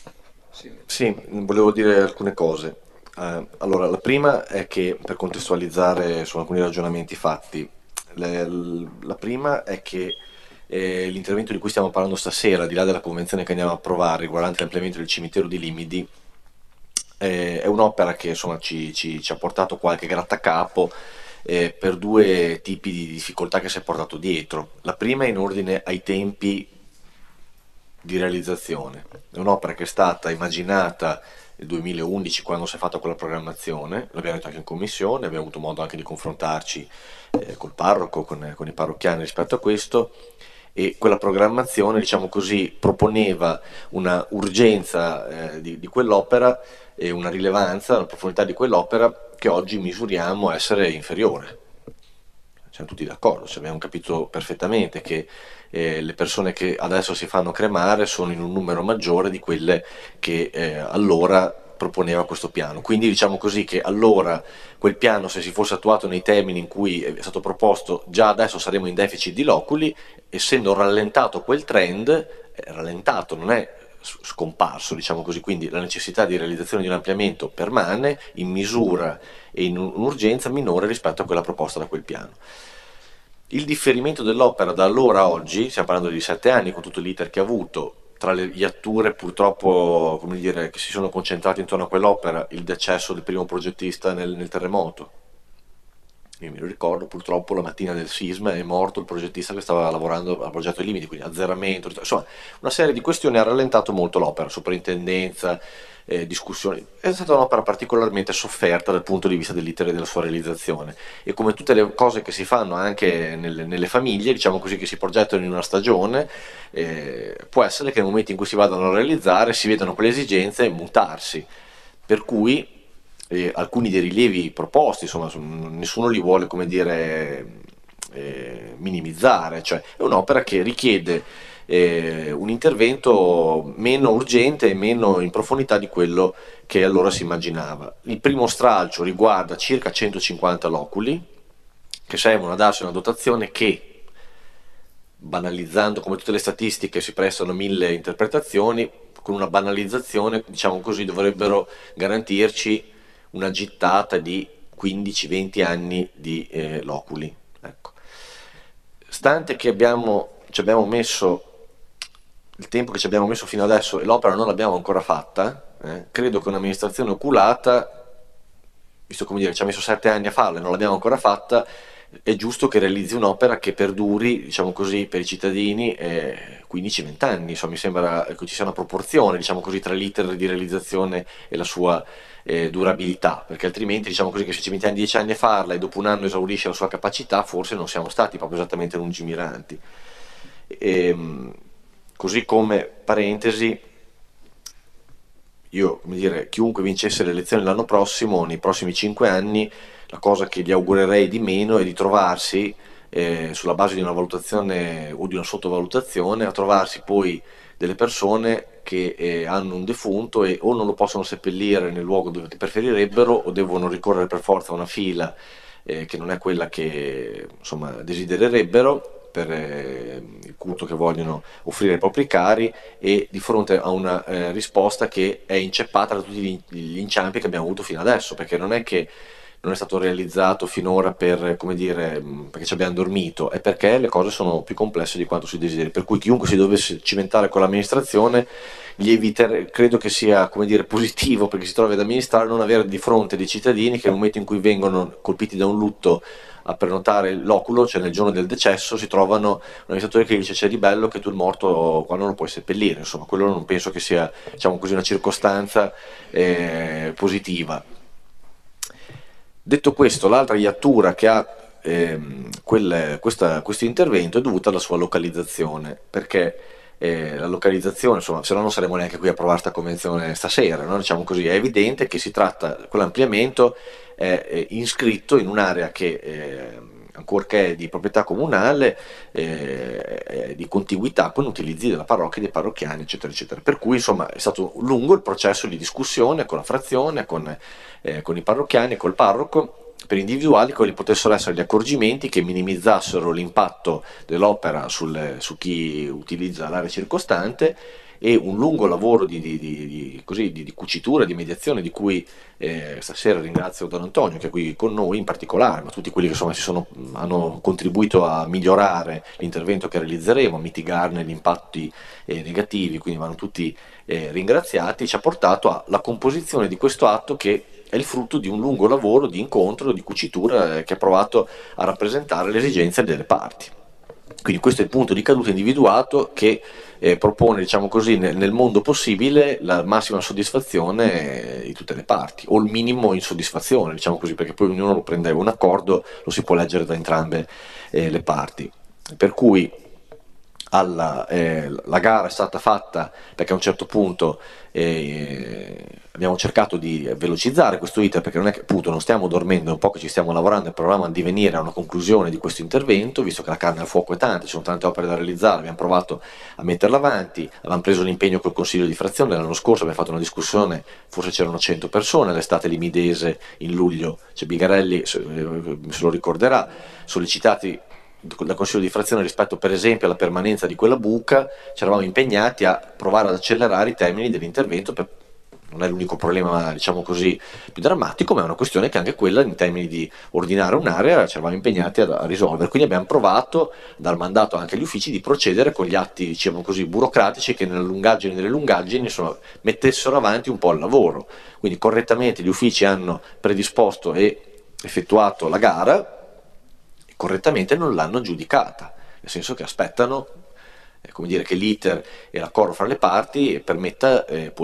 Sì, volevo dire alcune cose. Allora, la prima è che, per contestualizzare su alcuni ragionamenti fatti, la prima è che l'intervento di cui stiamo parlando stasera, al di là della convenzione che andiamo a approvare riguardante l'ampliamento del cimitero di Limidi, è un'opera che insomma ci ha portato qualche grattacapo per due tipi di difficoltà che si è portato dietro. La prima è in ordine ai tempi di realizzazione. È un'opera che è stata immaginata nel 2011 quando si è fatta quella programmazione, l'abbiamo detto anche in commissione, abbiamo avuto modo anche di confrontarci col parroco, con i parrocchiani rispetto a questo, e quella programmazione, diciamo così, proponeva una urgenza di quell'opera e una rilevanza, una profondità di quell'opera che oggi misuriamo essere inferiore. Siamo tutti d'accordo, abbiamo capito perfettamente che le persone che adesso si fanno cremare sono in un numero maggiore di quelle che allora proponeva questo piano. Quindi diciamo così che allora quel piano, se si fosse attuato nei termini in cui è stato proposto, già adesso saremmo in deficit di loculi. Essendo rallentato quel trend, rallentato non è scomparso, diciamo così, quindi la necessità di realizzazione di un ampliamento permane in misura e in un'urgenza minore rispetto a quella proposta da quel piano. Il differimento dell'opera da allora a oggi, stiamo parlando di 7 anni con tutto l'iter che ha avuto, tra le iatture purtroppo, come dire, che si sono concentrate intorno a quell'opera, il decesso del primo progettista nel terremoto. Io mi ricordo, purtroppo la mattina del sisma è morto il progettista che stava lavorando al progetto ai limiti, quindi azzeramento, insomma una serie di questioni ha rallentato molto l'opera, soprintendenza, discussioni. È stata un'opera particolarmente sofferta dal punto di vista dell'iter e della sua realizzazione, e come tutte le cose che si fanno anche nelle famiglie, diciamo così, che si progettano in una stagione, può essere che nel momento in cui si vadano a realizzare si vedano quelle esigenze mutarsi, per cui alcuni dei rilievi proposti, insomma, nessuno li vuole, come dire, minimizzare, cioè è un'opera che richiede un intervento meno urgente e meno in profondità di quello che allora si immaginava. Il primo stralcio riguarda circa 150 loculi che servono a darsi una dotazione che, banalizzando come tutte le statistiche, si prestano 1000 interpretazioni, con una banalizzazione, diciamo così, dovrebbero garantirci una gittata di 15-20 anni di loculi. Ecco. Stante che ci abbiamo messo il tempo che ci abbiamo messo fino adesso e l'opera non l'abbiamo ancora fatta, credo che un'amministrazione oculata, visto come dire, ci ha messo 7 anni a farla e non l'abbiamo ancora fatta, è giusto che realizzi un'opera che perduri, diciamo così, per i cittadini 15-20 anni. Insomma, mi sembra che ci sia una proporzione, diciamo così, tra l'iter di realizzazione e la sua durabilità, perché altrimenti diciamo così che se ci mettiamo 10 anni a farla e dopo un anno esaurisce la sua capacità, forse non siamo stati proprio esattamente lungimiranti. Così come parentesi, io, come dire, chiunque vincesse le elezioni l'anno prossimo, nei prossimi 5 anni, la cosa che gli augurerei di meno è di trovarsi sulla base di una valutazione o di una sottovalutazione, a trovarsi poi delle persone che hanno un defunto e o non lo possono seppellire nel luogo dove preferirebbero o devono ricorrere per forza a una fila che non è quella che insomma desidererebbero per il culto che vogliono offrire ai propri cari, e di fronte a una risposta che è inceppata da tutti gli inciampi che abbiamo avuto fino adesso, perché non è che non è stato realizzato finora per, come dire, perché ci abbiamo dormito, è perché le cose sono più complesse di quanto si desideri, per cui chiunque si dovesse cimentare con l'amministrazione credo che sia, come dire, positivo perché si trovi ad amministrare, non avere di fronte dei cittadini che nel momento in cui vengono colpiti da un lutto a prenotare l'oculo, cioè nel giorno del decesso, si trovano un amministratore che dice c'è di bello che tu il morto qua non lo puoi seppellire, insomma quello non penso che sia, diciamo così, una circostanza positiva. Detto questo, l'altra iattura che ha questo intervento è dovuta alla sua localizzazione, perché la localizzazione, insomma, se no non saremmo neanche qui a provare questa convenzione stasera, no? Diciamo così, è evidente che si tratta, quell'ampliamento è iscritto in un'area che ancorché di proprietà comunale, di contiguità con utilizzi della parrocchia, dei parrocchiani, eccetera, eccetera. Per cui, insomma, è stato lungo il processo di discussione con la frazione, con i parrocchiani, col parroco, per individuare quali potessero essere gli accorgimenti che minimizzassero l'impatto dell'opera su chi utilizza l'area circostante, e un lungo lavoro di cucitura, di mediazione, di cui stasera ringrazio Don Antonio che è qui con noi in particolare, ma tutti quelli che insomma hanno contribuito a migliorare l'intervento che realizzeremo, a mitigarne gli impatti negativi, quindi vanno tutti ringraziati. Ci ha portato alla composizione di questo atto che è il frutto di un lungo lavoro di incontro, di cucitura, che ha provato a rappresentare le esigenze delle parti. Quindi questo è il punto di caduta individuato che propone, diciamo così, nel mondo possibile la massima soddisfazione di tutte le parti, o il minimo insoddisfazione, diciamo così, perché poi ognuno lo prendeva un accordo, lo si può leggere da entrambe le parti. Per cui la gara è stata fatta perché a un certo punto abbiamo cercato di velocizzare questo iter, perché non è che appunto non stiamo dormendo, un po' che ci stiamo lavorando e proviamo a divenire a una conclusione di questo intervento, visto che la carne al fuoco è tanta, ci sono tante opere da realizzare, abbiamo provato a metterla avanti, avevamo preso l'impegno col Consiglio di frazione, l'anno scorso abbiamo fatto una discussione, forse c'erano 100 persone, l'estate limidese in luglio, c'è Bigarelli, se lo ricorderà, sollecitati dal Consiglio di frazione rispetto per esempio alla permanenza di quella buca, ci eravamo impegnati a provare ad accelerare i termini dell'intervento. Non è l'unico problema, diciamo così, più drammatico, ma è una questione che anche quella in termini di ordinare un'area ci eravamo impegnati a risolvere, quindi abbiamo provato, dal mandato anche agli uffici, di procedere con gli atti, diciamo così, burocratici che nella lungaggine delle lungaggini insomma, mettessero avanti un po' il lavoro. Quindi correttamente gli uffici hanno predisposto e effettuato la gara, correttamente non l'hanno giudicata, nel senso che aspettano come dire, che l'iter e l'accordo fra le parti permetta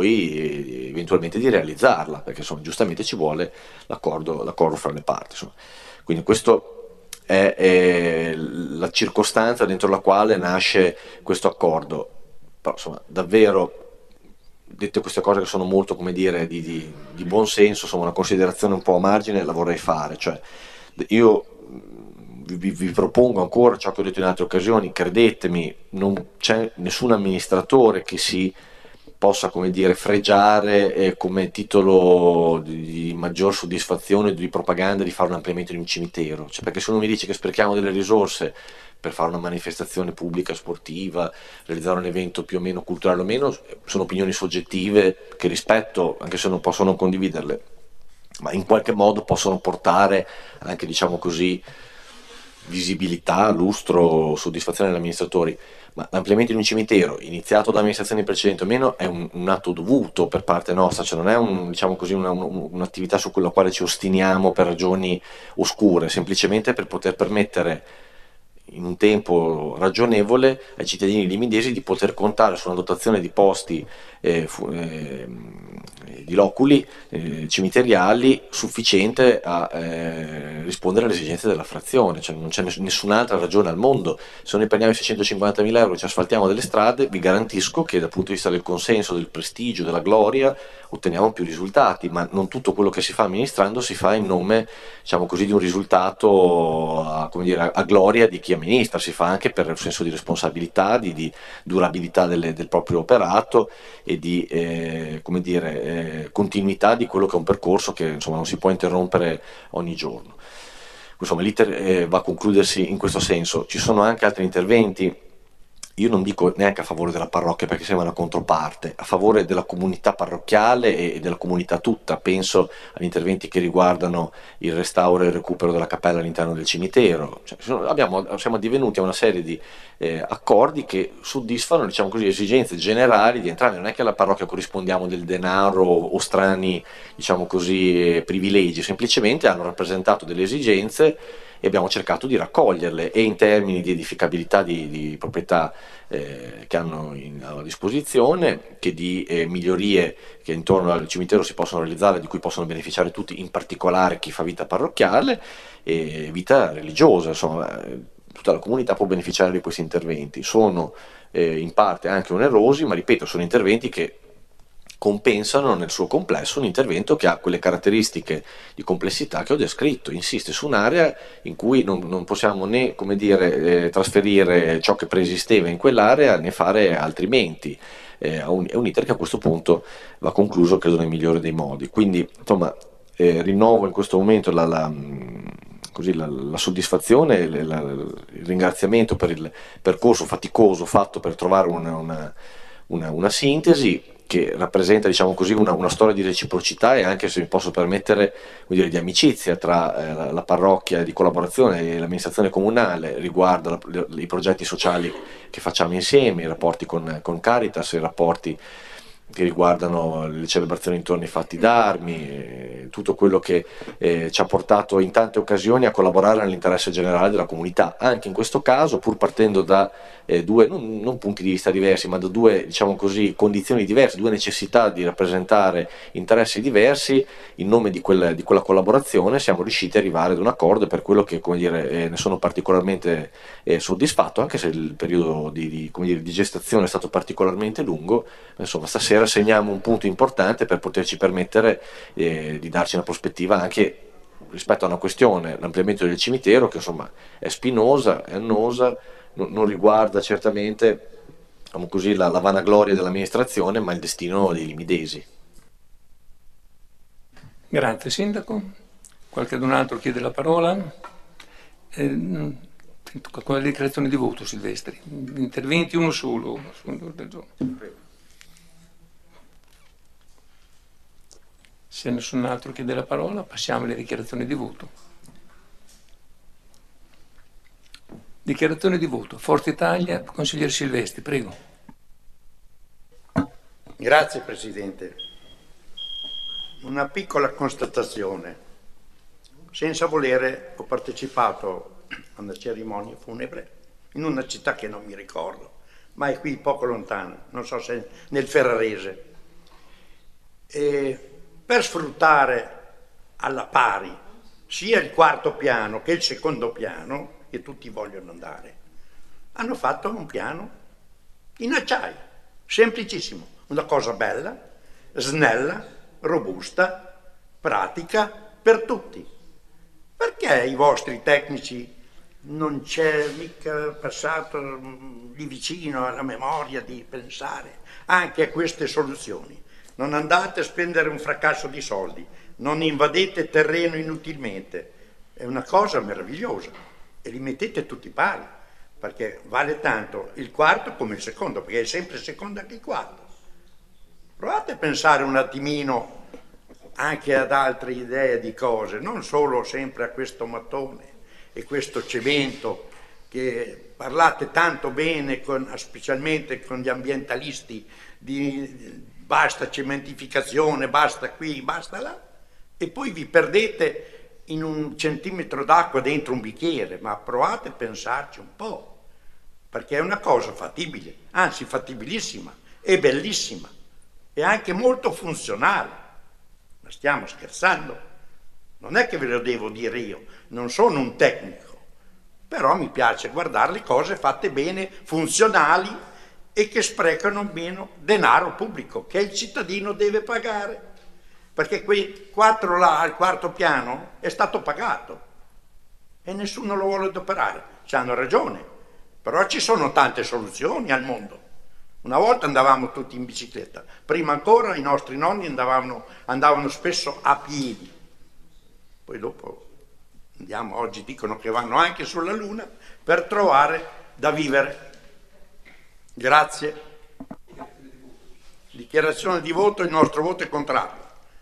poi eventualmente di realizzarla, perché insomma, giustamente ci vuole l'accordo fra le parti. Insomma. Quindi questo è la circostanza dentro la quale nasce questo accordo. Però insomma, davvero, dette queste cose che sono molto, come dire, di buon senso, insomma, una considerazione un po' a margine la vorrei fare. Cioè, io vi propongo ancora ciò che ho detto in altre occasioni, credetemi, non c'è nessun amministratore che si possa, come dire, fregiare come titolo di maggior soddisfazione, di propaganda, di fare un ampliamento di un cimitero, cioè, perché se uno mi dice che sprechiamo delle risorse per fare una manifestazione pubblica, sportiva, realizzare un evento più o meno culturale o meno, sono opinioni soggettive che rispetto, anche se non posso non condividerle, ma in qualche modo possono portare anche, diciamo così, visibilità, lustro, soddisfazione degli amministratori. Ma l'ampliamento di un cimitero iniziato da amministrazioni precedenti o meno è un atto dovuto per parte nostra, cioè non è diciamo così, un'attività su quella quale ci ostiniamo per ragioni oscure, semplicemente per poter permettere in un tempo ragionevole ai cittadini limidesi di poter contare su una dotazione di posti di loculi cimiteriali sufficiente a rispondere alle esigenze della frazione, cioè non c'è nessun'altra ragione al mondo. Se noi prendiamo i 650.000 euro e ci asfaltiamo delle strade, vi garantisco che dal punto di vista del consenso, del prestigio, della gloria otteniamo più risultati, ma non tutto quello che si fa amministrando si fa in nome, diciamo così, di un risultato a gloria di chi amministra, si fa anche per un senso di responsabilità, di durabilità del proprio operato e di continuità di quello che è un percorso che insomma non si può interrompere ogni giorno. Insomma, l'iter va a concludersi in questo senso. Ci sono anche altri interventi. Io non dico neanche a favore della parrocchia perché sembra una controparte, a favore della comunità parrocchiale e della comunità tutta. Penso agli interventi che riguardano il restauro e il recupero della cappella all'interno del cimitero. Cioè, siamo addivenuti a una serie di accordi che soddisfano, diciamo così, esigenze generali di entrambi. Non è che alla parrocchia corrispondiamo del denaro o strani, diciamo così, privilegi, semplicemente hanno rappresentato delle esigenze e abbiamo cercato di raccoglierle, e in termini di edificabilità di proprietà che hanno a disposizione, che di migliorie che intorno al cimitero si possono realizzare, di cui possono beneficiare tutti, in particolare chi fa vita parrocchiale e vita religiosa. Insomma, tutta la comunità può beneficiare di questi interventi. Sono in parte anche onerosi, ma ripeto, sono interventi che compensano nel suo complesso un intervento che ha quelle caratteristiche di complessità che ho descritto. Insiste su un'area in cui non possiamo né, come dire, trasferire ciò che preesisteva in quell'area né fare altrimenti. È un iter che a questo punto va concluso, credo, nel migliore dei modi. Quindi, insomma, rinnovo in questo momento la soddisfazione, il ringraziamento per il percorso faticoso fatto per trovare una sintesi che rappresenta, diciamo così, una storia di reciprocità e anche, se mi posso permettere, di amicizia tra la parrocchia, di collaborazione e l'amministrazione comunale riguardo i progetti sociali che facciamo insieme, i rapporti con Caritas, i rapporti che riguardano le celebrazioni intorno ai fatti d'armi, tutto quello che ci ha portato in tante occasioni a collaborare nell'interesse generale della comunità. Anche in questo caso, pur partendo da due non punti di vista diversi, ma da due, diciamo così, condizioni diverse, due necessità di rappresentare interessi diversi, in nome di quella collaborazione siamo riusciti ad arrivare ad un accordo, per quello che, come dire, ne sono particolarmente soddisfatto, anche se il periodo di gestazione è stato particolarmente lungo. Insomma, stasera segniamo un punto importante per poterci permettere di darci una prospettiva anche rispetto a una questione, l'ampliamento del cimitero, che insomma è spinosa, è annosa, non riguarda certamente, diciamo così, la vanagloria dell'amministrazione, ma il destino dei limidesi. Grazie Sindaco. Qualcun altro chiede la parola? Con le dichiarazioni di voto, Silvestri. Interventi uno solo. Se nessun altro chiede la parola, passiamo alle dichiarazioni di voto. Dichiarazione di voto. Forza Italia, consigliere Silvestri, prego. Grazie Presidente. Una piccola constatazione. Senza volere ho partecipato a una cerimonia funebre in una città che non mi ricordo, ma è qui poco lontano, non so se nel Ferrarese. E per sfruttare alla pari sia il quarto piano che il secondo piano, che tutti vogliono andare, hanno fatto un piano in acciaio, semplicissimo, una cosa bella, snella, robusta, pratica per tutti. Perché i vostri tecnici non c'è mica passato lì vicino alla memoria di pensare anche a queste soluzioni? Non andate a spendere un fracasso di soldi, non invadete terreno inutilmente, è una cosa meravigliosa e li mettete tutti pari, perché vale tanto il quarto come il secondo, perché è sempre il secondo anche il quarto. Provate a pensare un attimino anche ad altre idee di cose, non solo sempre a questo mattone e questo cemento che parlate tanto bene, specialmente con gli ambientalisti, di basta cementificazione, basta qui, basta là, e poi vi perdete in un centimetro d'acqua dentro un bicchiere. Ma provate a pensarci un po', perché è una cosa fattibile, anzi fattibilissima e bellissima. e anche molto funzionale. Ma stiamo scherzando? Non è che ve lo devo dire io, non sono un tecnico, però mi piace guardare le cose fatte bene, funzionali e che sprecano meno denaro pubblico che il cittadino deve pagare. Perché quei 4 là al 4º piano è stato pagato e nessuno lo vuole adoperare. Ci hanno ragione, però ci sono tante soluzioni al mondo. Una volta andavamo tutti in bicicletta, prima ancora i nostri nonni andavano spesso a piedi, poi dopo oggi dicono che vanno anche sulla Luna per trovare da vivere. Grazie. Dichiarazione di voto, il nostro voto è contrario.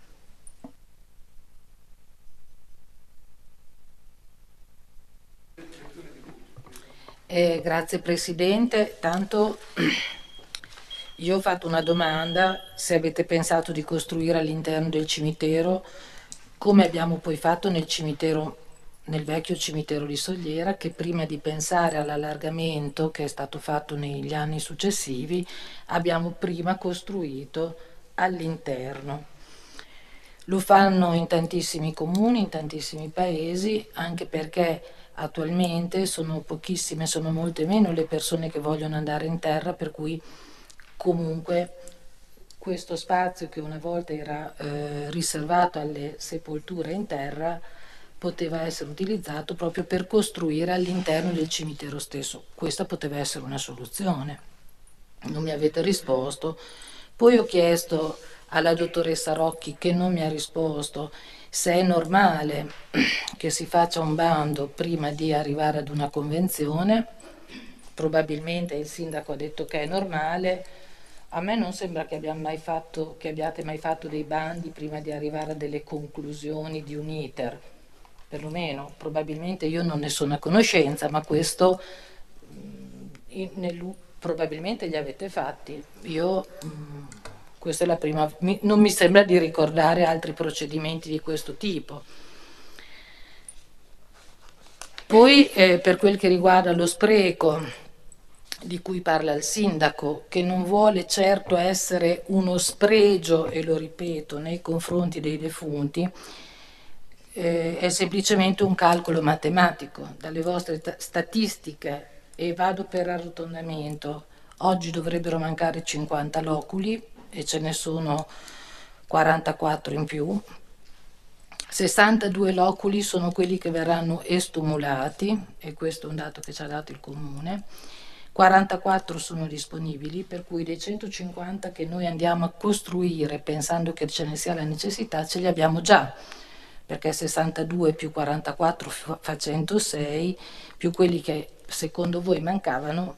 Grazie Presidente, tanto io ho fatto una domanda, se avete pensato di costruire all'interno del cimitero, come abbiamo poi fatto nel vecchio cimitero di Sogliera, che prima di pensare all'allargamento che è stato fatto negli anni successivi, abbiamo prima costruito all'interno. Lo fanno in tantissimi comuni, in tantissimi paesi, anche perché attualmente sono pochissime, sono molte meno le persone che vogliono andare in terra, per cui comunque questo spazio che una volta era riservato alle sepolture in terra poteva essere utilizzato proprio per costruire all'interno del cimitero stesso. Questa poteva essere una soluzione. Non mi avete risposto. Poi ho chiesto alla dottoressa Rocchi, che non mi ha risposto, se è normale che si faccia un bando prima di arrivare ad una convenzione. Probabilmente il sindaco ha detto che è normale. A me non sembra che abbiate mai fatto dei bandi prima di arrivare a delle conclusioni di un iter, perlomeno probabilmente io non ne sono a conoscenza, ma questo probabilmente li avete fatti. Questa è la prima, non mi sembra di ricordare altri procedimenti di questo tipo. Poi per quel che riguarda lo spreco di cui parla il sindaco, che non vuole certo essere uno spregio, e lo ripeto, nei confronti dei defunti, è semplicemente un calcolo matematico. Dalle vostre statistiche, e vado per arrotondamento, oggi dovrebbero mancare 50 loculi e ce ne sono 44 in più. 62 loculi sono quelli che verranno estumulati, e questo è un dato che ci ha dato il comune. 44 sono disponibili, per cui dei 150 che noi andiamo a costruire pensando che ce ne sia la necessità, ce li abbiamo già, perché 62 più 44 fa 106, più quelli che secondo voi mancavano,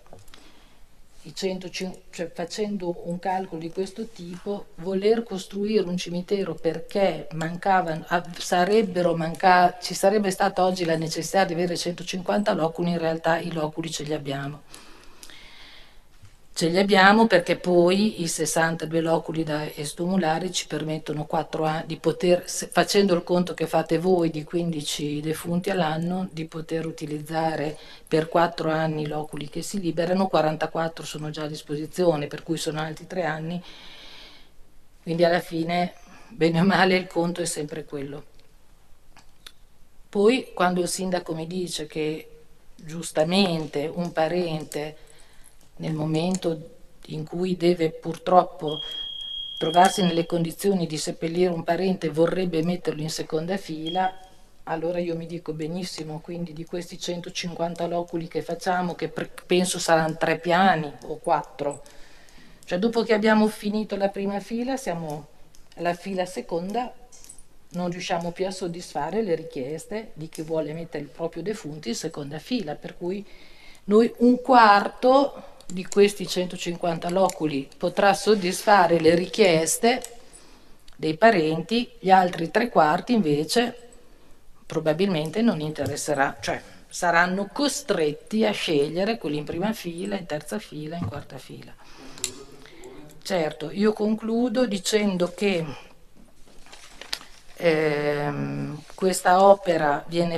cioè, facendo un calcolo di questo tipo, voler costruire un cimitero perché ci sarebbe stata oggi la necessità di avere 150 loculi, in realtà i loculi ce li abbiamo. Ce li abbiamo perché poi i 62 loculi da estumulare ci permettono 4 anni di poter, facendo il conto che fate voi di 15 defunti all'anno, di poter utilizzare per 4 anni i loculi che si liberano. 44 sono già a disposizione, per cui sono altri 3 anni, quindi alla fine, bene o male, il conto è sempre quello. Poi quando il sindaco mi dice che giustamente un parente, nel momento in cui deve purtroppo trovarsi nelle condizioni di seppellire un parente, vorrebbe metterlo in seconda fila, allora io mi dico benissimo, quindi di questi 150 loculi che facciamo, che penso saranno 3 piani o 4, cioè dopo che abbiamo finito la prima fila siamo alla fila seconda, non riusciamo più a soddisfare le richieste di chi vuole mettere il proprio defunto in seconda fila, per cui noi un quarto di questi 150 loculi potrà soddisfare le richieste dei parenti, gli altri 3/4 invece probabilmente non interesserà, cioè saranno costretti a scegliere quelli in prima fila, in terza fila, in quarta fila. Certo, io concludo dicendo che questa opera viene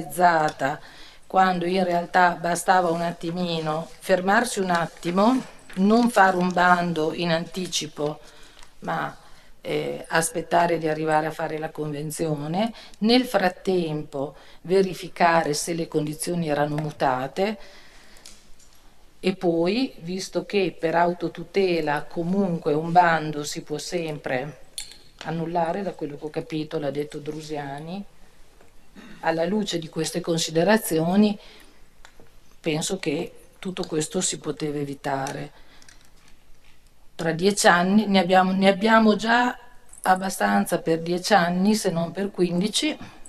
realizzata quando in realtà bastava un attimino fermarsi un attimo non fare un bando in anticipo, ma aspettare di arrivare a fare la convenzione, nel frattempo verificare se le condizioni erano mutate e poi, visto che per autotutela comunque un bando si può sempre annullare, da quello che ho capito l'ha detto Drusiani, alla luce di queste considerazioni penso che tutto questo si poteva evitare. Tra 10 anni ne abbiamo già abbastanza per 10 anni, se non per 15,